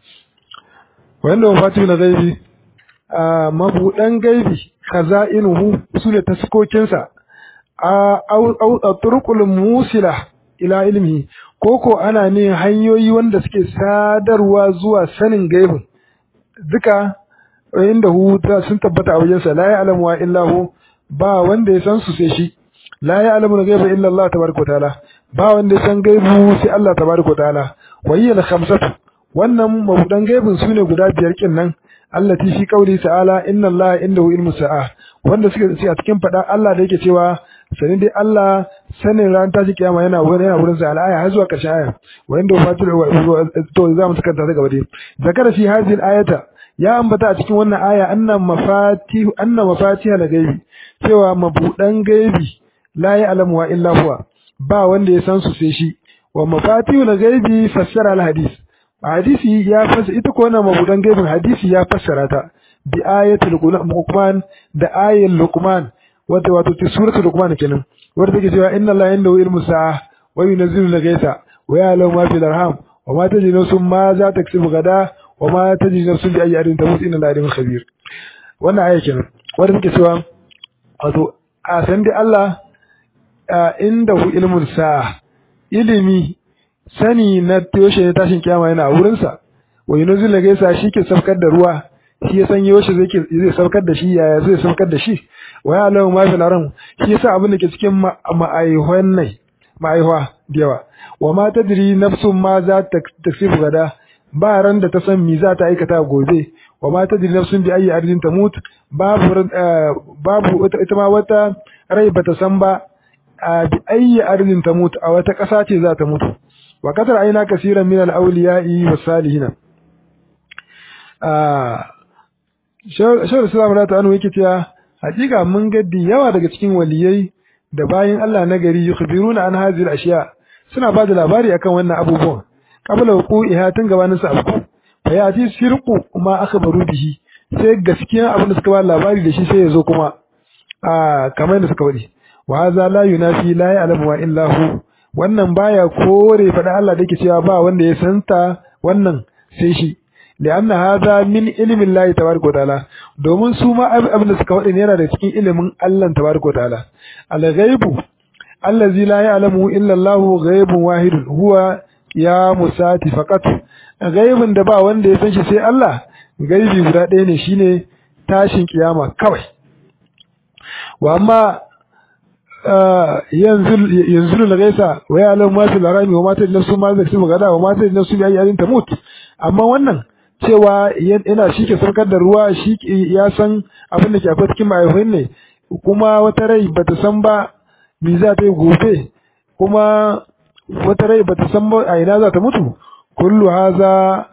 wanda wafatu na gaibi a mabudan gaibi khaza'inuhu sune taskokinsa a au turqul musila ila ilmi koko ana ne hanyoyi wanda suke sadarwa zuwa sanin gaibin duka inda hu sun tabbata a wajensa la ya'lamu illa hu ba wanda ya san su sai shi la ya'lamu ghaiba illa Allah tabaraka wa ta'ala ba wanda ya san gaibu sai Allah tabaraka wa ta'ala wa hiya al-khamsatu wannan mabudan gaibin sune guda biyar kin nan allati fi qawli ta'ala inna allaha indahu ilmu sa'a wanda suke ce a cikin fada Allah da yake cewa sanin dai Allah sanin ran tashi kiyama yana wurin yana wurin sa al-aya har zuwa karshen aya wa inda fatul to za mu sakanta daga bade zakara fi hadhihi al-ayata ya ambata a cikin wannan aya anna mafatih anna mafatih al-gaibi cewa mabudan gaibi la ya'lamu illa huwa ba wanda ya san su sai shi wa mafatih al-gaibi fassara al-hadith hadisi ya fassara ita ko wannan mabudan gaibin hadisi ya fassara ta bi ayatul luqman da ayatul luqman wata wato ta suratul luqman kenan wanda take cewa inna allaha indahu ilmu sa'a wa yunzilu al-ghaytha wa ya'lamu ma fil arham wa ma tadri nafsun ma za taksibu gada wa ma tadri nafsun bi ayyi ardin tamut inna allaha alimul khabir wannan aya kenan wanda take cewa wato a san dai Allah indahu ilmu sa'a ilimi sani na yaushe ne tashin kiyama yana a wurinsa wa yunzil na gaisa shi ke saukar da ruwa shi ya san yaushe zai zai saukar da shi yaya zai saukar da shi wa ya alamu ma fil aram shi yasa abin da ke cikin ma'aihwan nai ma'aihwa da yawa wa ma tadri nafsun ma za ta taksibu gada ba ran da ta san mi za ta aikata gobe wa ma tadri nafsun bi ayi ardin tamut babu babu ita ma wata rai bata san ba bi ayi ardin tamut a wata ƙasa ce za ta mutu wa kasar aina kasiran min al-awliya'i was-salihin ah shawar islam da ta anu yake cewa hakika mun ga yawa daga cikin waliyai da bayin Allah na gari yukhbiruna an hadhihi al-ashya suna ba da labari akan wannan abubuwan qabla wuqu'iha tun gabanin sa abu fa yati sirqu ma akhbaru bihi sai gaskiya abin da suka ba labari da shi sai ya zo kuma a kamar da suka wadi wa hadha la yunafi la ya'lamu illa hu wannan baya kore fada Allah da yake cewa ba wanda ya santa wannan sai shi lianna hadha min ilmi Allah tabaaraka ta'ala domin su ma abin da suka wadi ne yana da cikin ilimin Allah tabaaraka ta'ala al-ghaibu allazi la ya'lamu illa Allah ghaibun wahidun huwa ya musati faqat ghaibin da ba wanda ya san shi sai Allah gaibi guda ɗaya ne shine tashin kiyama kawai wa amma yanzu yanzu da gaisa wa ya lam masu larami wa mata nafsu ma zai su gada wa mata nafsu ya yarin ta mut amma wannan cewa yana shike sarkar da ruwa shi ya san abin da ke akwai cikin mahaifin ne kuma wata rai bata san ba me za ta yi gobe kuma wata rai bata san ba a ina za ta mutu kullu haza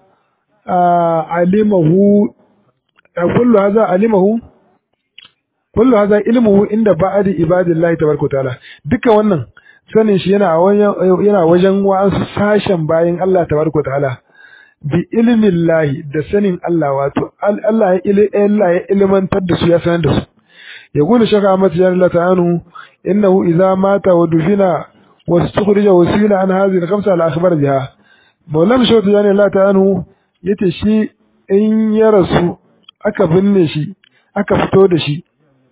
alimahu kullu haza alimahu kullu haza ilmuhu inda ba'di ibadillahi tabaraka taala duka wannan sanin shi yana wajen yana wajen wa'ansu sashen bayin Allah tabaraka taala bi ilmin lahi da sanin Allah wato Allah ya Allah ya ilmantar da su ya sanar da su يقول شيخ أحمد جان الله تعالى إنه إذا مات ودفن واستخرج وسيلة عن هذه الخمسة الأخبار بها مولانا شيخ جان الله تعالى يتشي إن يرسو أكا بنشي أكا فتودشي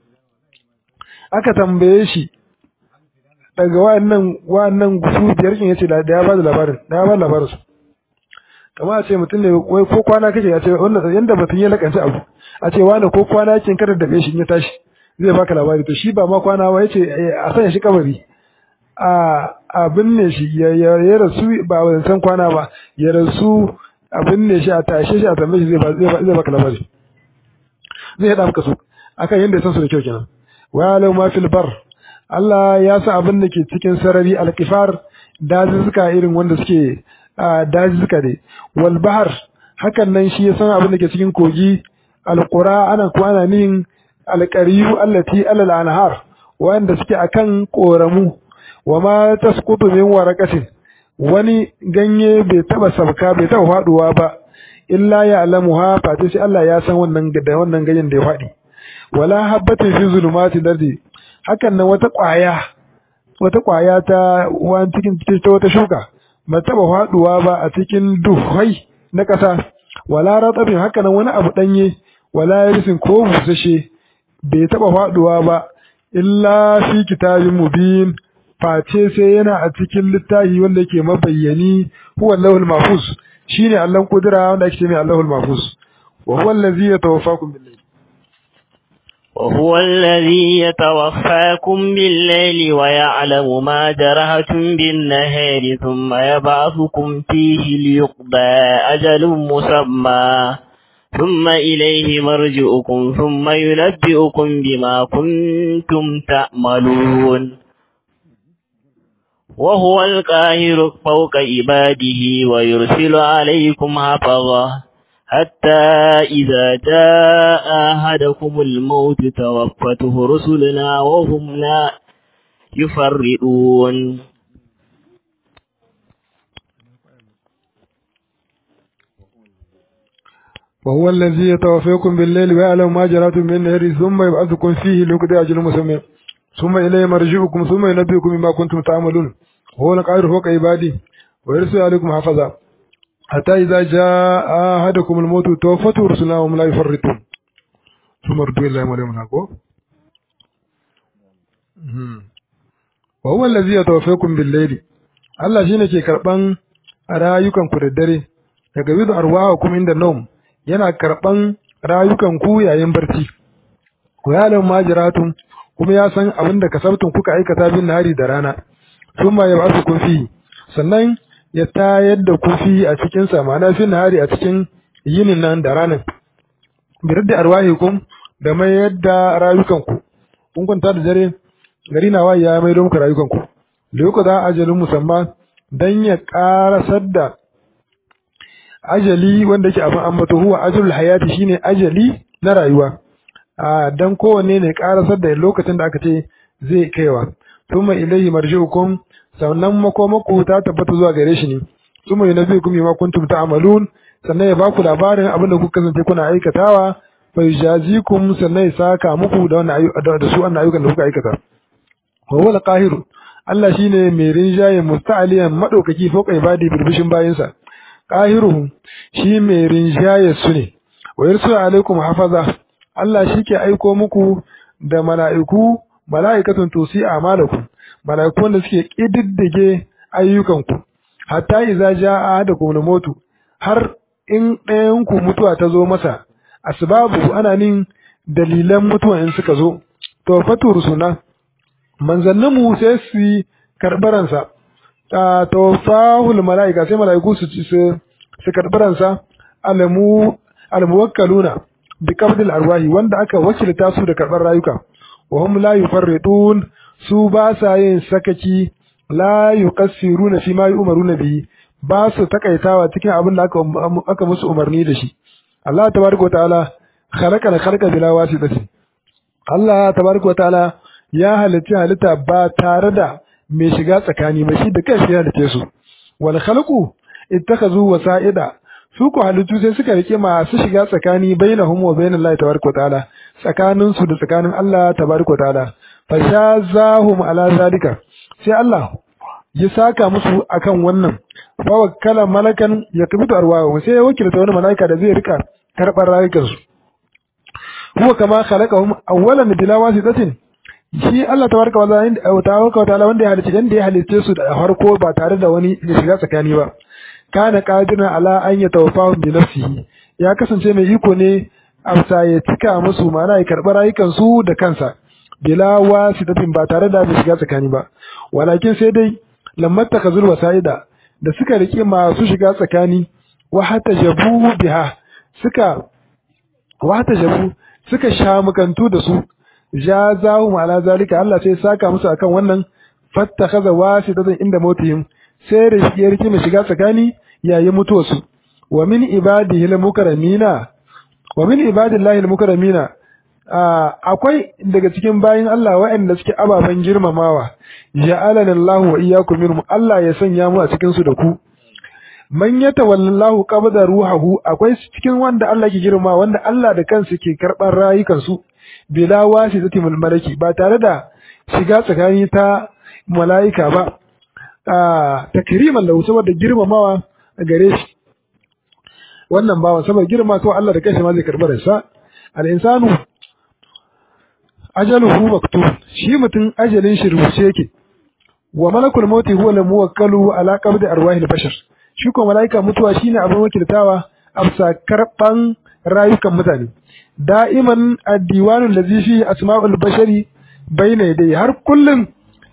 أكا تنبيشي daga wa'annan wa'annan gusu biyar kin yace da ya ba da labarin da ya ba labarin su kamar a ce mutum ne wai ko kwana kake ya ce wannan yanda batun ya lakanci abu a ce wani ko kwana kin kada da shi ya tashi zai baka labari to shi ba ma kwana ba yace a sanya shi kabari a abin ne shi ya ya rasu ba ban san kwana ba ya rasu abin ne shi a tashe shi a tambaye shi zai zai baka labari zai hada maka su akan yanda ya san su da kyau kenan wa law ma fil bar Allah ya sa abin da ke cikin sarari alqifar dazuzzuka irin wanda suke dazuzzuka ne wal bahr hakan nan shi ya san abin da ke cikin kogi alqura ana kwana nin alqariyu allati alal anhar wanda suke akan koramu wama tasqutu min waraqatin wani ganye bai taba sabka bai taba faduwa ba illa ya'lamuha fa sai Allah ya san wannan da wannan ganyen da ya fadi wala habatin fi zulumati dardi hakan nan wata kwaya wata kwaya ta wani cikin ta wata shuka ba taba faduwa ba a cikin duhai na kasa wala ratabin hakan nan wani abu danye wala yarisin ko busashe bai taba faduwa ba illa fi kitabin mubin face sai yana a cikin littafi wanda yake mabayyani huwa Allahul Mahfuz shine Allahn kudura wanda ake cewa Allahul Mahfuz wa huwa allazi yatawaffakum bil-layl wa huwa allazi yatawaffakum bil-layli wa ya'lamu ma jarahtum bin-nahari thumma yab'athukum fihi liyuqda ajalun musamma ثم إليه مرجعكم ثم ينبئكم بما كنتم تعملون وهو القاهر فوق عباده ويرسل عليكم حفظة حتى إذا جاء أحدكم الموت توفته رسلنا وهم لا يفرطون وهو الذي يتوفاكم بالليل ويعلم ما جراتم بالنهار ثم يبعثكم فيه ليقضي أجل مسمى ثم إليه مرجعكم ثم ينبئكم بما كنتم تعملون وهو القاهر فوق عباده ويرسل عليكم حفظا حتى إذا جاء أحدكم الموت توفته رسلنا وهم لا يفرطون ثم ردوا إلى مريم ناكو وهو الذي يتوفاكم بالليل Allah shine ke karban rayukan ku da dare daga bidu arwahukum inda nawm yana karban rayukan ku yayin barci ku ya lam majratun kuma ya san abin da kasabtun kuka aikata bin nahari da rana kuma ya basu kun fi sannan ya tayar da ku fi a cikin sa ma'ana fi nahari a cikin yinin nan da ranan birda arwahikum da mai yadda rayukan ku kun kwanta da dare gari na waye ya mai muku rayukan ku lokaci da ajalin musamman dan ya karasar da ajali wanda yake abin ambato huwa ajalul hayati shine ajali na rayuwa a dan kowanne ne karasar da lokacin da aka ce zai kaiwa thumma ilayhi marji'ukum sannan makomako ta tabbata zuwa gare shi ne thumma yunabbiukum bima kuntum ta'malun sannan ya baku labarin abin da kuka kasance kuna aikatawa fa yajazikum sannan ya saka muku da wannan ayyuka da su wannan ayyukan da kuka aikata wa huwa al-qahiru Allah shine mai rinjaye musta'aliyan madaukaki fauka ibadi birbishin bayinsa qahiruhum shi mai rinjaye su ne wa yursilu alaikum hafaza Allah shike aiko muku da mala'iku mala'ikatun tusi amalakum mala'iku wanda suke kididdige ayyukanku hatta idza jaa ahadakum al-mautu har in ɗayan ku mutuwa ta zo masa asbabu ana nin dalilan mutuwa in suka zo to fatur suna manzanninmu sai su karbaransa ta tawfahul malaika sai malaiku su su karbaransa alamu almuwakkaluna bi qabdil arwahi wanda aka wakilta su da karbar rayuka wa hum la yufarridun su ba sa yin sakaci la yuqassiruna fi ma yu'maruna bi ba su takaitawa cikin abin da aka aka musu umarni da shi Allah tabaraka wa ta'ala khalaqa khalqa bila wasitati Allah tabaraka wa ta'ala ya halitta halitta ba tare da mai shiga tsakani ba shi da kansa ya halitta su wal khalqu ittakhazu wasa'ida su ko halittu sai suka rike masu shiga tsakani bainahum wa bainallahi tabaraka wa ta'ala tsakanin su da tsakanin Allah tabaraka wa ta'ala fashazahum ala zalika sai Allah ya saka musu akan wannan fa wakkala malakan yakbitu arwahu sai ya wakilta wani malaika da zai rika karbar rayukansu huwa kama khalaqahum awwalan bila wasitatin shi Allah tabaraka wa ta'ala wanda ya halice da ya halice su da farko ba tare da wani ya shiga tsakani ba kana qadiran ala an yatawaffahum bi nafsihi ya kasance mai iko ne amsa ya cika musu mana ya karɓi rayukan su da kansa bila wasitatin ba tare da shiga tsakani ba walakin sai dai lamma takazul wasaida da suka rike masu shiga tsakani wa hatta jabu biha suka wa hatta jabu suka shamukantu da su jazahum ala zalika Allah sai saka musu akan wannan fattakhadha wasitatan inda mautihim sai da shi yarki mai shiga tsakani yayin mutuwarsu wa min ibadihi al-mukramina wa min ibadillahi al-mukramina akwai daga cikin bayin Allah waɗanda suke ababan girmamawa ja'alana Allahu wa iyyakum minhum Allah ya sanya mu a cikin su da ku man yatawallahu qabda ruhahu akwai cikin wanda Allah ke girma wanda Allah da kansa ke karban rayukan su bila wasitati mul malaki ba tare da shiga tsakani ta malaika ba ah takriman lahu saboda girmamawa gare shi wannan bawan saboda girma ko Allah da kansa ma zai karbar sa al insanu ajaluhu maktub shi mutun ajalin shi rubuce yake wa malakul mauti huwa al muwakkalu ala qabdi arwahil bashar shi ko malaika mutuwa shine abin wakiltawa amsa karban rayukan mutane da'iman ad-diwanu allazi fi asma'ul bashari bayna yadayhi har kullun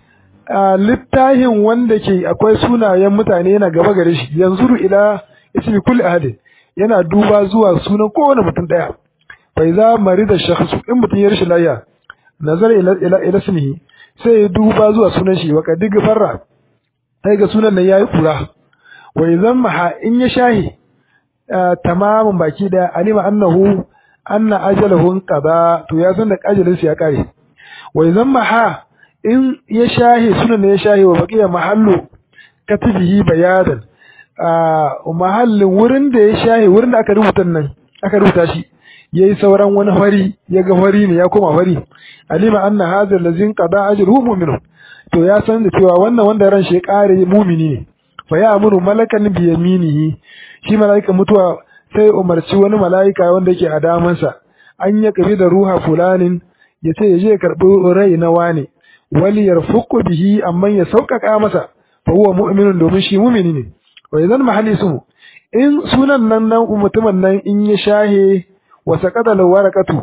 littahin wanda ke akwai sunayen mutane yana gaba gare shi yanzuru ila ismi kulli ahadin yana duba zuwa sunan kowane mutum daya fa iza marida shakhsu in mutum ya rashin lafiya nazar ila ila ila ismihi sai ya duba zuwa sunan shi wa kadig farra sai ga sunan nan yayi kura wa idan maha in ya shahi tamamin baki da alima annahu anna ajaluhu qada to ya san da ajalin sa ya kare wa idan maha in ya shahi sunan ne ya shahi wa baqiya mahallu katibihi bayadan mahallin wurin da ya shahi wurin da aka rubuta nan aka rubuta shi yayi sauran wani fari ya ga fari ne ya koma fari alima anna hadha allazin qada ajruhu mu'minun to ya san da cewa wannan wanda ran shi ya kare mu'mini ne fa ya amuru malakan bi yaminihi shi malaika mutuwa sai umarci wani malaika wanda yake a damansa an ya kabi da ruha fulanin yace yaje ya karbi rai na wane wali yarfuqu bihi amman ya saukaka masa fa huwa mu'minun domin shi mu'mini ne wa idan mahalli su in sunan nan nan mutumin nan in ya shahe wa saqata lawarakatu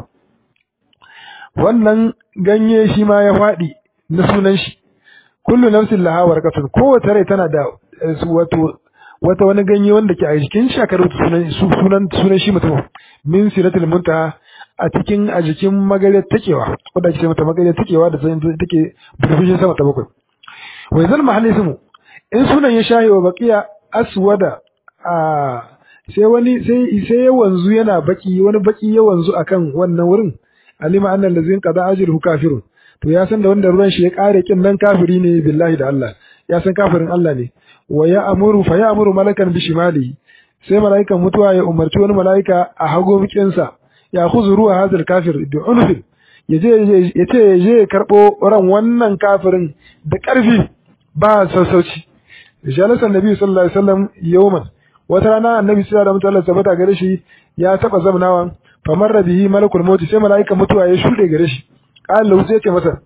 wannan ganye shi ma ya fadi na sunan shi kullu nafsin laha warakatun kowace rai tana da wato wata wani ganye wanda ke a jikin shi aka rubuta sunan sunan sunan shi mutum min siratul muntaha a cikin a jikin magariyar takewa wanda ake mata magariyar takewa da sai take burbushin sama ta bakwai wai zal mahalli ismu in sunan ya shahi wa baqiya aswada a sai wani sai sai ya wanzu yana baki wani baki ya wanzu akan wannan wurin alima annal ladzin qada ajruhu kafirun to ya san da wanda ruwan shi ya kare kin nan kafiri ne billahi da Allah ya san kafirin Allah ne wa ya amuru fa ya amuru malakan bi shimali sai malaikan mutuwa ya umarci wani malaika a hago bikinsa ya khuzu ruha hadha al-kafir bi unf yaje yace yaje karbo ran wannan kafirin da karfi ba sassauci jalasa annabi sallallahu alaihi wasallam yawman wata rana annabi sallallahu alaihi wasallam tabbata gare shi ya taba zamnawa famarra bihi malakul maut sai malaika mutuwa ya shude gare shi qala lahu sai ce masa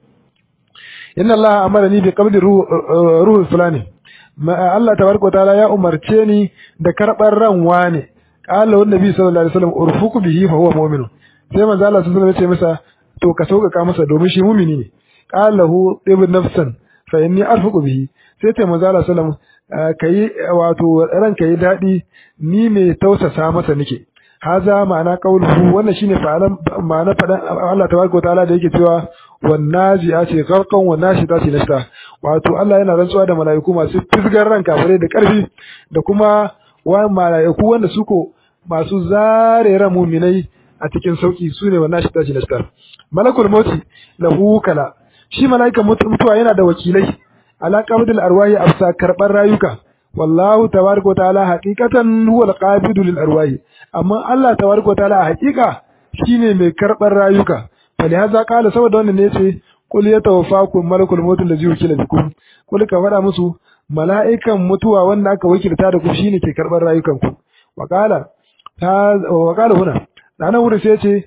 inna allaha amarani bi qabdi ruh fulani Allah tabaraka wa ta'ala ya umarce ni da karbar ran wane qala wa nabi sallallahu alaihi wasallam urfuku bihi fa huwa mu'min sai manzo Allah sallallahu alaihi wasallam ya ce masa to ka sauka masa domin shi mu'mini ne qala hu ibn nafsan fa inni arfuku bihi sai ce manzo Allah sallallahu alaihi wasallam kai wato ranka yi dadi ni mai tausasa masa nake haza ma'ana qauluhu wannan shine fa'alan ma'ana fadan Allah tabaraka wa ta'ala da yake cewa wannaji a ce karkan wannashi ta ce nashta wato Allah yana rantsuwa da malaiku masu fisgar ran kafirai da karfi da kuma wa malaiku wanda suko masu zare ran mu'minai a cikin sauki sune wannashi ta ce nashta malakul mauti lahu kala shi malaikan mutuwa yana da wakilai ala qabdil arwahi afsa karban rayuka wallahu tabaraka ta'ala haqiqatan huwa alqabidu lil arwahi amma Allah tabaraka ta'ala haqiqa shine mai karban rayuka falihaza qala saboda wannan ne yace qul yatawaffakum malakul maut allazi wukila bikum qul ka fada musu mala'ikan mutuwa wanda aka wakilta da ku shine ke karban rayukan ku wa qala ta wa qala huna nan wurin sai yace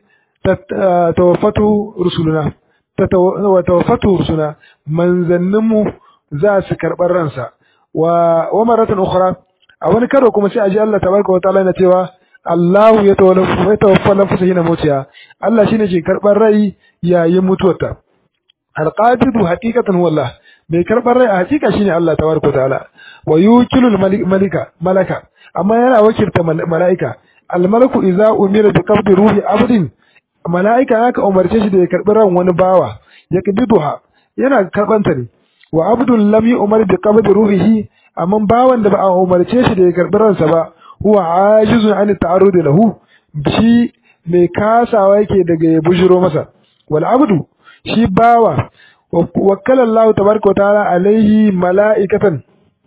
tawaffatu rusuluna tawaffatu rusuluna manzanninmu za su karban ransa wa wa maratan ukhra a wani karo kuma sai aji Allah tabaraka wa ta'ala yana cewa Allahu ya tawaffa ya tawaffa nafsa hina mutiya Allah shine ke karban rai yayin mutuwarta alqabidu haqiqatan wallah mai karban rai a hakika shine Allah tabaraka wa ta'ala wa yukilu malika malaka amma yana wakilta malaika almalaku idza umira bi qabdi ruhi abdin malaika aka umarce shi da ya karbi ran wani bawa ya kabiduha yana karbanta ne wa abdul lam yu'mar bi qabdi ruhihi amma bawan da ba a umarce shi da ya karbi ransa ba huwa ajizun an ta'arrud lahu shi mai kasawa yake daga ya bujiro masa wal abdu shi bawa wakkala Allah tabaraka wa ta'ala alaihi mala'ikatan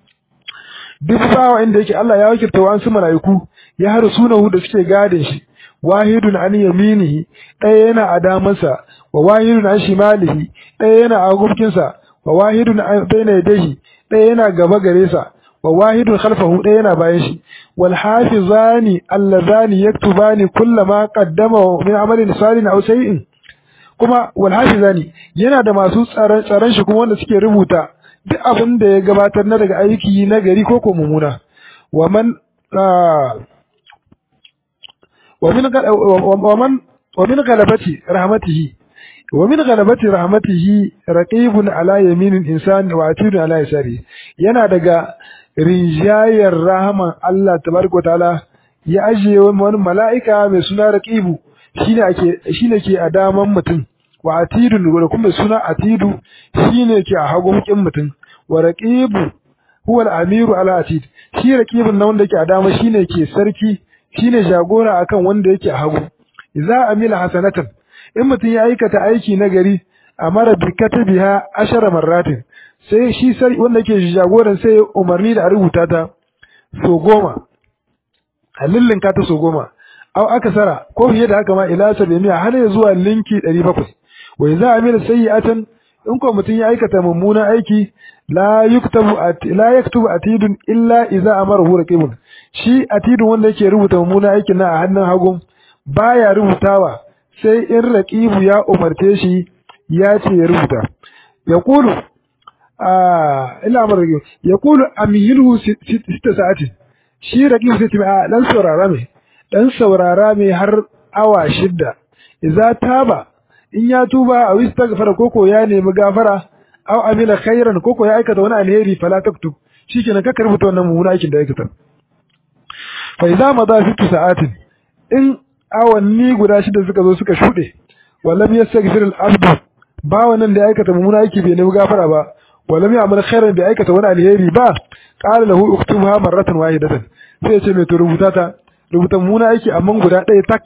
duk bawa inda yake Allah ya wakilta wasu mala'iku ya har sunahu da suke gadin shi wahidun an yaminihi ɗaya yana a damansa wa wahidun an shimalihi ɗaya yana a gurkinsa wa wahidun bayna yadayhi ɗaya yana gaba gare sa wa wahidun khalfahu ɗaya yana bayan shi wal hafizani allazani yaktubani kullama qaddama min amalin salih aw shay'in kuma wal hafizani yana da masu tsaron tsaron shi kuma wanda suke rubuta duk abin da ya gabatar na daga aiki na gari ko ko mumuna wa man wa min wa man wa min galabati rahmatihi wa min galabati rahmatihi raqibun ala yaminin insani wa atidun ala yasari yana daga rinjayar rahman Allah tabaraka taala ya ajiye wani mala'ika mai suna raqibu shine ake shine ke a daman mutum wa atidun da kuma suna atidu shine ke a hagun kin mutum wa raqibu huwa al-amiru ala atid shi raqibun nan wanda yake a dama shine ke sarki shine jagora akan wanda yake a hagu idza amila hasanatan in mutum ya aikata aiki na gari amara bi katabiha ashara marratin sai shi sai wanda yake jagoran sai umarni da a rubuta ta so goma halillin ka ta so goma aw akasara ko fiye da haka ma ila sabimiya har ya zuwa linki ɗari bakwai wa idza amila sayyi'atan in ko mutum ya aikata mummuna aiki la yuktabu la yaktubu atidun illa idza amarahu raqibun shi atidun wanda yake rubuta mummuna aikin na a hannun hagu baya rubutawa sai in raqibu ya umarce shi ya ce ya rubuta yaqulu ah ila amar raqib yaqulu amhilhu sita sa'atin shi raqibu sai ta dan saurara mai dan saurara mai har awa shida idza taba in ya tuba a istaghfara koko ya nemi gafara aw amila khairan koko ya aikata wani alheri fala taktub shikenan ka rubuta wannan mummuna aikin da aikata fa idza madha sittu sa'atin in awanni guda shida suka zo suka shude wallam yastaghfir al-abd ba wannan da ya aikata mummuna aiki bai nemi gafara ba wallam ya'mal khairan bai aikata wani alheri ba qala lahu uktubha marratan wahidatan sai ya ce mai to rubuta ta rubuta mummuna aiki amma guda ɗaya tak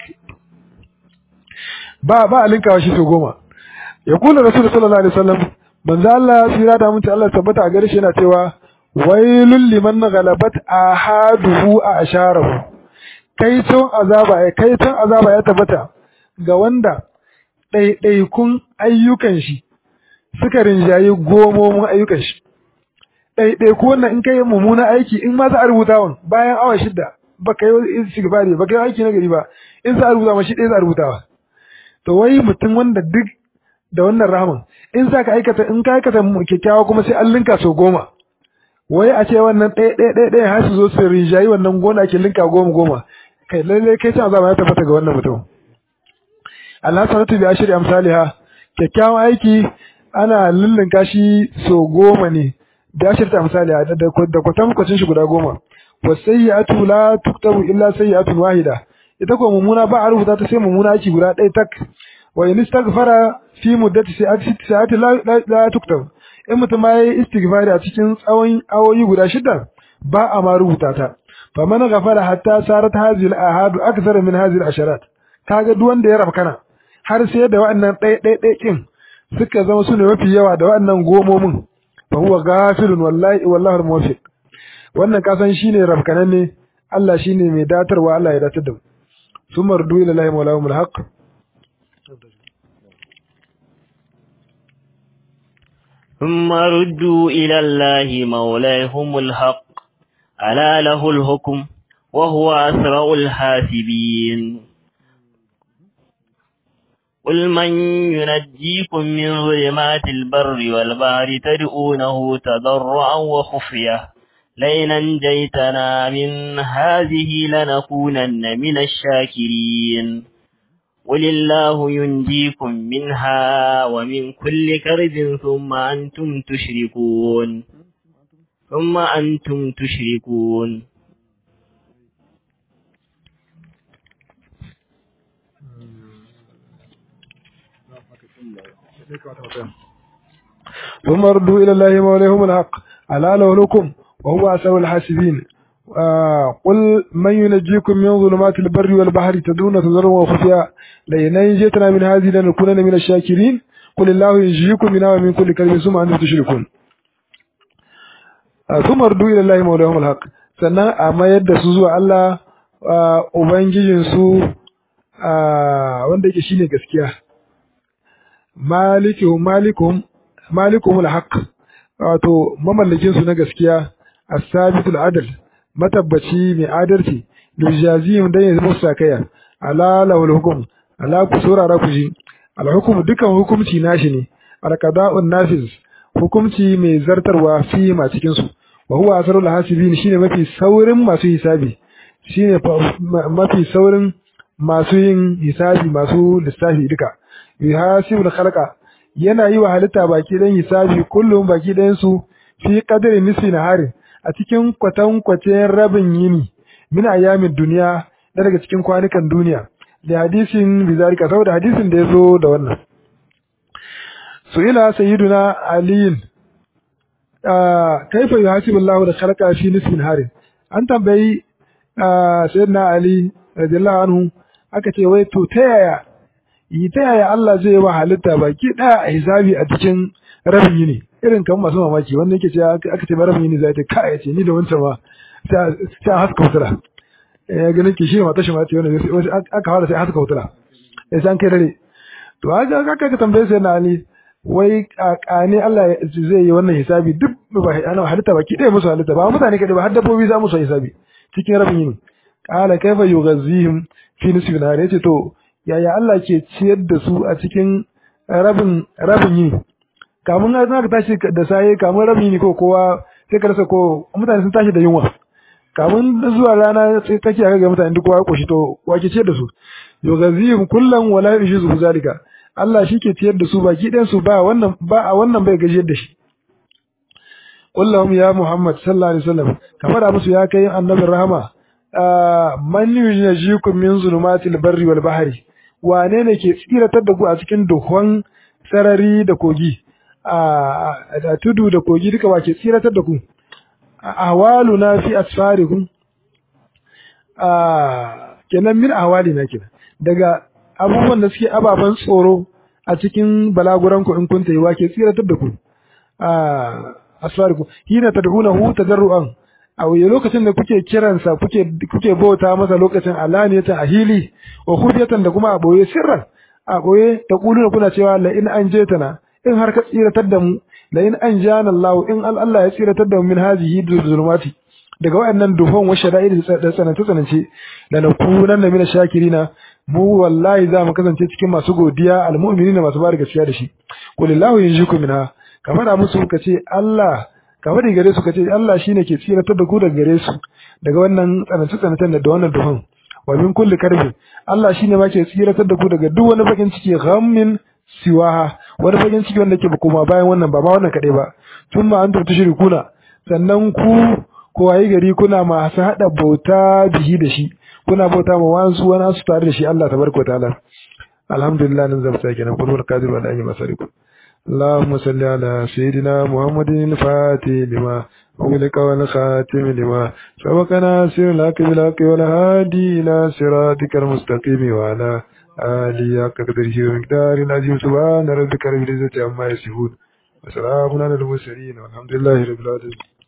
ba ba alinkawa shi to goma ya kula rasul sallallahu alaihi wasallam manzo Allah sira da mun ta Allah tabbata a gare shi yana cewa wailul liman ghalabat ahaduhu asharahu kai ton azaba kai ton azaba ya tabbata ga wanda ɗaiɗaikun ayyukan shi suka rinjayi gomomin ayyukan shi ɗaiɗaiku wannan in kai mummuna aiki in ma za a rubuta wan bayan awa shida baka yi istighfari baka yi aiki na gari ba in za a rubuta ma shi ɗaya za a rubutawa to wai mutum wanda duk da wannan rahman in za ka aikata in ka aikata kyakkyawa kuma sai an linka sau goma wai a ce wannan ɗaya ɗaya ɗaya ɗaya har su zo su rinjayi wannan gona ake linka goma goma kai lallai kai can azaba ya tabbata ga wannan mutum Allah sanatu bi ashri amsalha kyakkyawan aiki ana lullunka shi sau goma ne da ashri amsalha da da kwatan kwacin shi guda goma wasayyi'atu la tuktabu illa sayyi'atun wahida ita ko mummuna ba a rubuta ta sai mummuna aiki guda ɗaya tak wa in istaghfara fi muddati sa'ati la la tuktab in mutum ya yi istighfari a cikin tsawon awoyi guda shida ba a ma rubuta ta fa man ghafara hatta sarat hadhihi al-ahad akthar min hadhihi al-asharat kaga duk wanda ya rafkana har sai da wa'annan ɗaya ɗaya ɗaya kin suka zama su ne mafi yawa da wa'annan gomomin fa huwa ghafilun wallahi wallahu al-muwaffiq wannan kasan shine rafkanan ne Allah shine mai datarwa Allah ya datar da mu summa rudu ila lahi mawlahumul haqq ثم ردوا إلى الله مولاهم الحق ألا له الحكم وهو أسرع الحاسبين قل من ينجيكم من ظلمات البر والبحر تدعونه تضرعا وخفية لئن أنجيتنا من هذه لنكونن من الشاكرين قل الله ينجيكم منها ومن كل كرب ثم أنتم تشركون ثم أنتم تشركون ثم ردوا إلى الله مولاهم الحق ألا له الحكم وهو أسرع الحاسبين آه قل من ينجيكم من ظلمات البر والبحر تدعون تضرعا وخفيا لئن أنجيتنا من هذه لنكونن من الشاكرين قل الله ينجيكم منها ومن كل كرب ثم أنتم تشركون آه ثم ردوا إلى الله مولاهم الحق sannan a mayar da su zuwa Allah ubangijinsu wanda yake shine gaskiya malikum malikum malikumul haqq wato mamallakin su na gaskiya as-sabitul adl matabbaci mai adalci lijazihim dan ya musu sakaya ala lahul hukm ala ku surara ku ji al-hukm dukan hukunci nashi ne al-qada'un nafiz hukunci mai zartarwa fi ma cikin su wa huwa asrul hasibin shine mafi saurin masu hisabi shine mafi saurin masu yin hisabi masu lissafi duka yuhasibul khalqa yana yi wa halitta baki dan hisabi kullum baki dan su fi qadri nisfi nahari a cikin kwatan kwacen rabin yini min ayamin duniya daga cikin kwanukan duniya da hadisin bizarika saboda hadisin da yazo da wannan su ila sayyiduna ali ah kaifa yuhasibullahu da khalqa fi nisfi nahari an tambayi sayyidina ali radiyallahu anhu aka ce wai to ta yaya yi ta yaya Allah zai yi wa halitta baki ɗaya a hisabi a cikin rabin yini irin kan masu mamaki wanda yake ce aka ce rabin yini zai ta kai ce ni da wancan ma sai haska wutura ya ganin ki shi mata shi mata wanda aka fara sai haska wutura sai san kai dare to haka aka ka tambaye sai na ali wai kane Allah zai yi wannan hisabi duk ba ana halitta baki ɗaya musu halitta ba mutane kadai ba har dabbobi za musu hisabi cikin rabin yini qala kaifa yughazihim fi nisfi nahar yace to yaya Allah ke ciyar da su a cikin rabin rabin yini kamun na ka tashi da saye kamun rabin yini ko kowa sai ka rasa ko mutane sun tashi da yunwa kamun zuwa rana sai take ga mutane duk kowa koshi to wa ke ciyar da su yughazihim kullan wala yujizu zalika Allah shi ke ciyar da su baki ɗayan su ba wannan ba a wannan bai gajiyar da shi kullahum ya Muhammad sallallahu alaihi wasallam kamar da musu ya kai annabin rahama man yunjikum min zulumatil barri wal bahri wane ne ke tsiratar da ku a cikin duhun sarari da kogi a tudu da kogi duka wa ke tsiratar da ku ahwaluna fi asfarikum kenan min ahwali na kenan daga abubuwan da suke ababen tsoro a cikin balaguran ku in kun tayi wa ke tsiratar da ku asfarikum hina tad'unahu tadarruan a lokacin da kuke kiransa kuke kuke bauta masa lokacin alaniyatan ahili wa khufiyatan da kuma a boye sirran a boye da kuluna kuna cewa la in anjetana in har ka tsiratar da mu la in anjana Allah in Allah ya tsiratar da mu min hazihi zulumati daga wayannan duhon wa shada'id da tsananta tsanance da nakunan da mina shakirina mu wallahi za mu kasance cikin masu godiya almu'minina masu bada gaskiya da shi qulillahu yunjikum minha kamar da musu kace Allah kamar da gare su kace Allah shine ke tsiratar da ku daga gare su daga wannan tsananta tsanantan da wannan duhon wa min kulli karbi Allah shine ma ke tsiratar da ku daga duk wani bakin ciki ghammin siwaha wani bakin ciki wanda ke kuma bayan wannan ba ma wannan kadai ba thumma antum tushrikuna sannan ku ko wayi gari kuna masu hada bauta bihi da shi kuna bauta ma wasu wani su tare da shi Allah tabaraka taala alhamdulillah nan zan sai kenan kullu kadir wa ayi masariku اللهم صل على سيدنا محمد الفاتح لما أغلق والخاتم لما سبق ناصر لك بالحق والهادي إلى صراطك المستقيم وعلى آله حق قدره ومقدار العظيم سبحان ربك رب العزة عما يصفون وسلام على المرسلين والحمد لله رب العالمين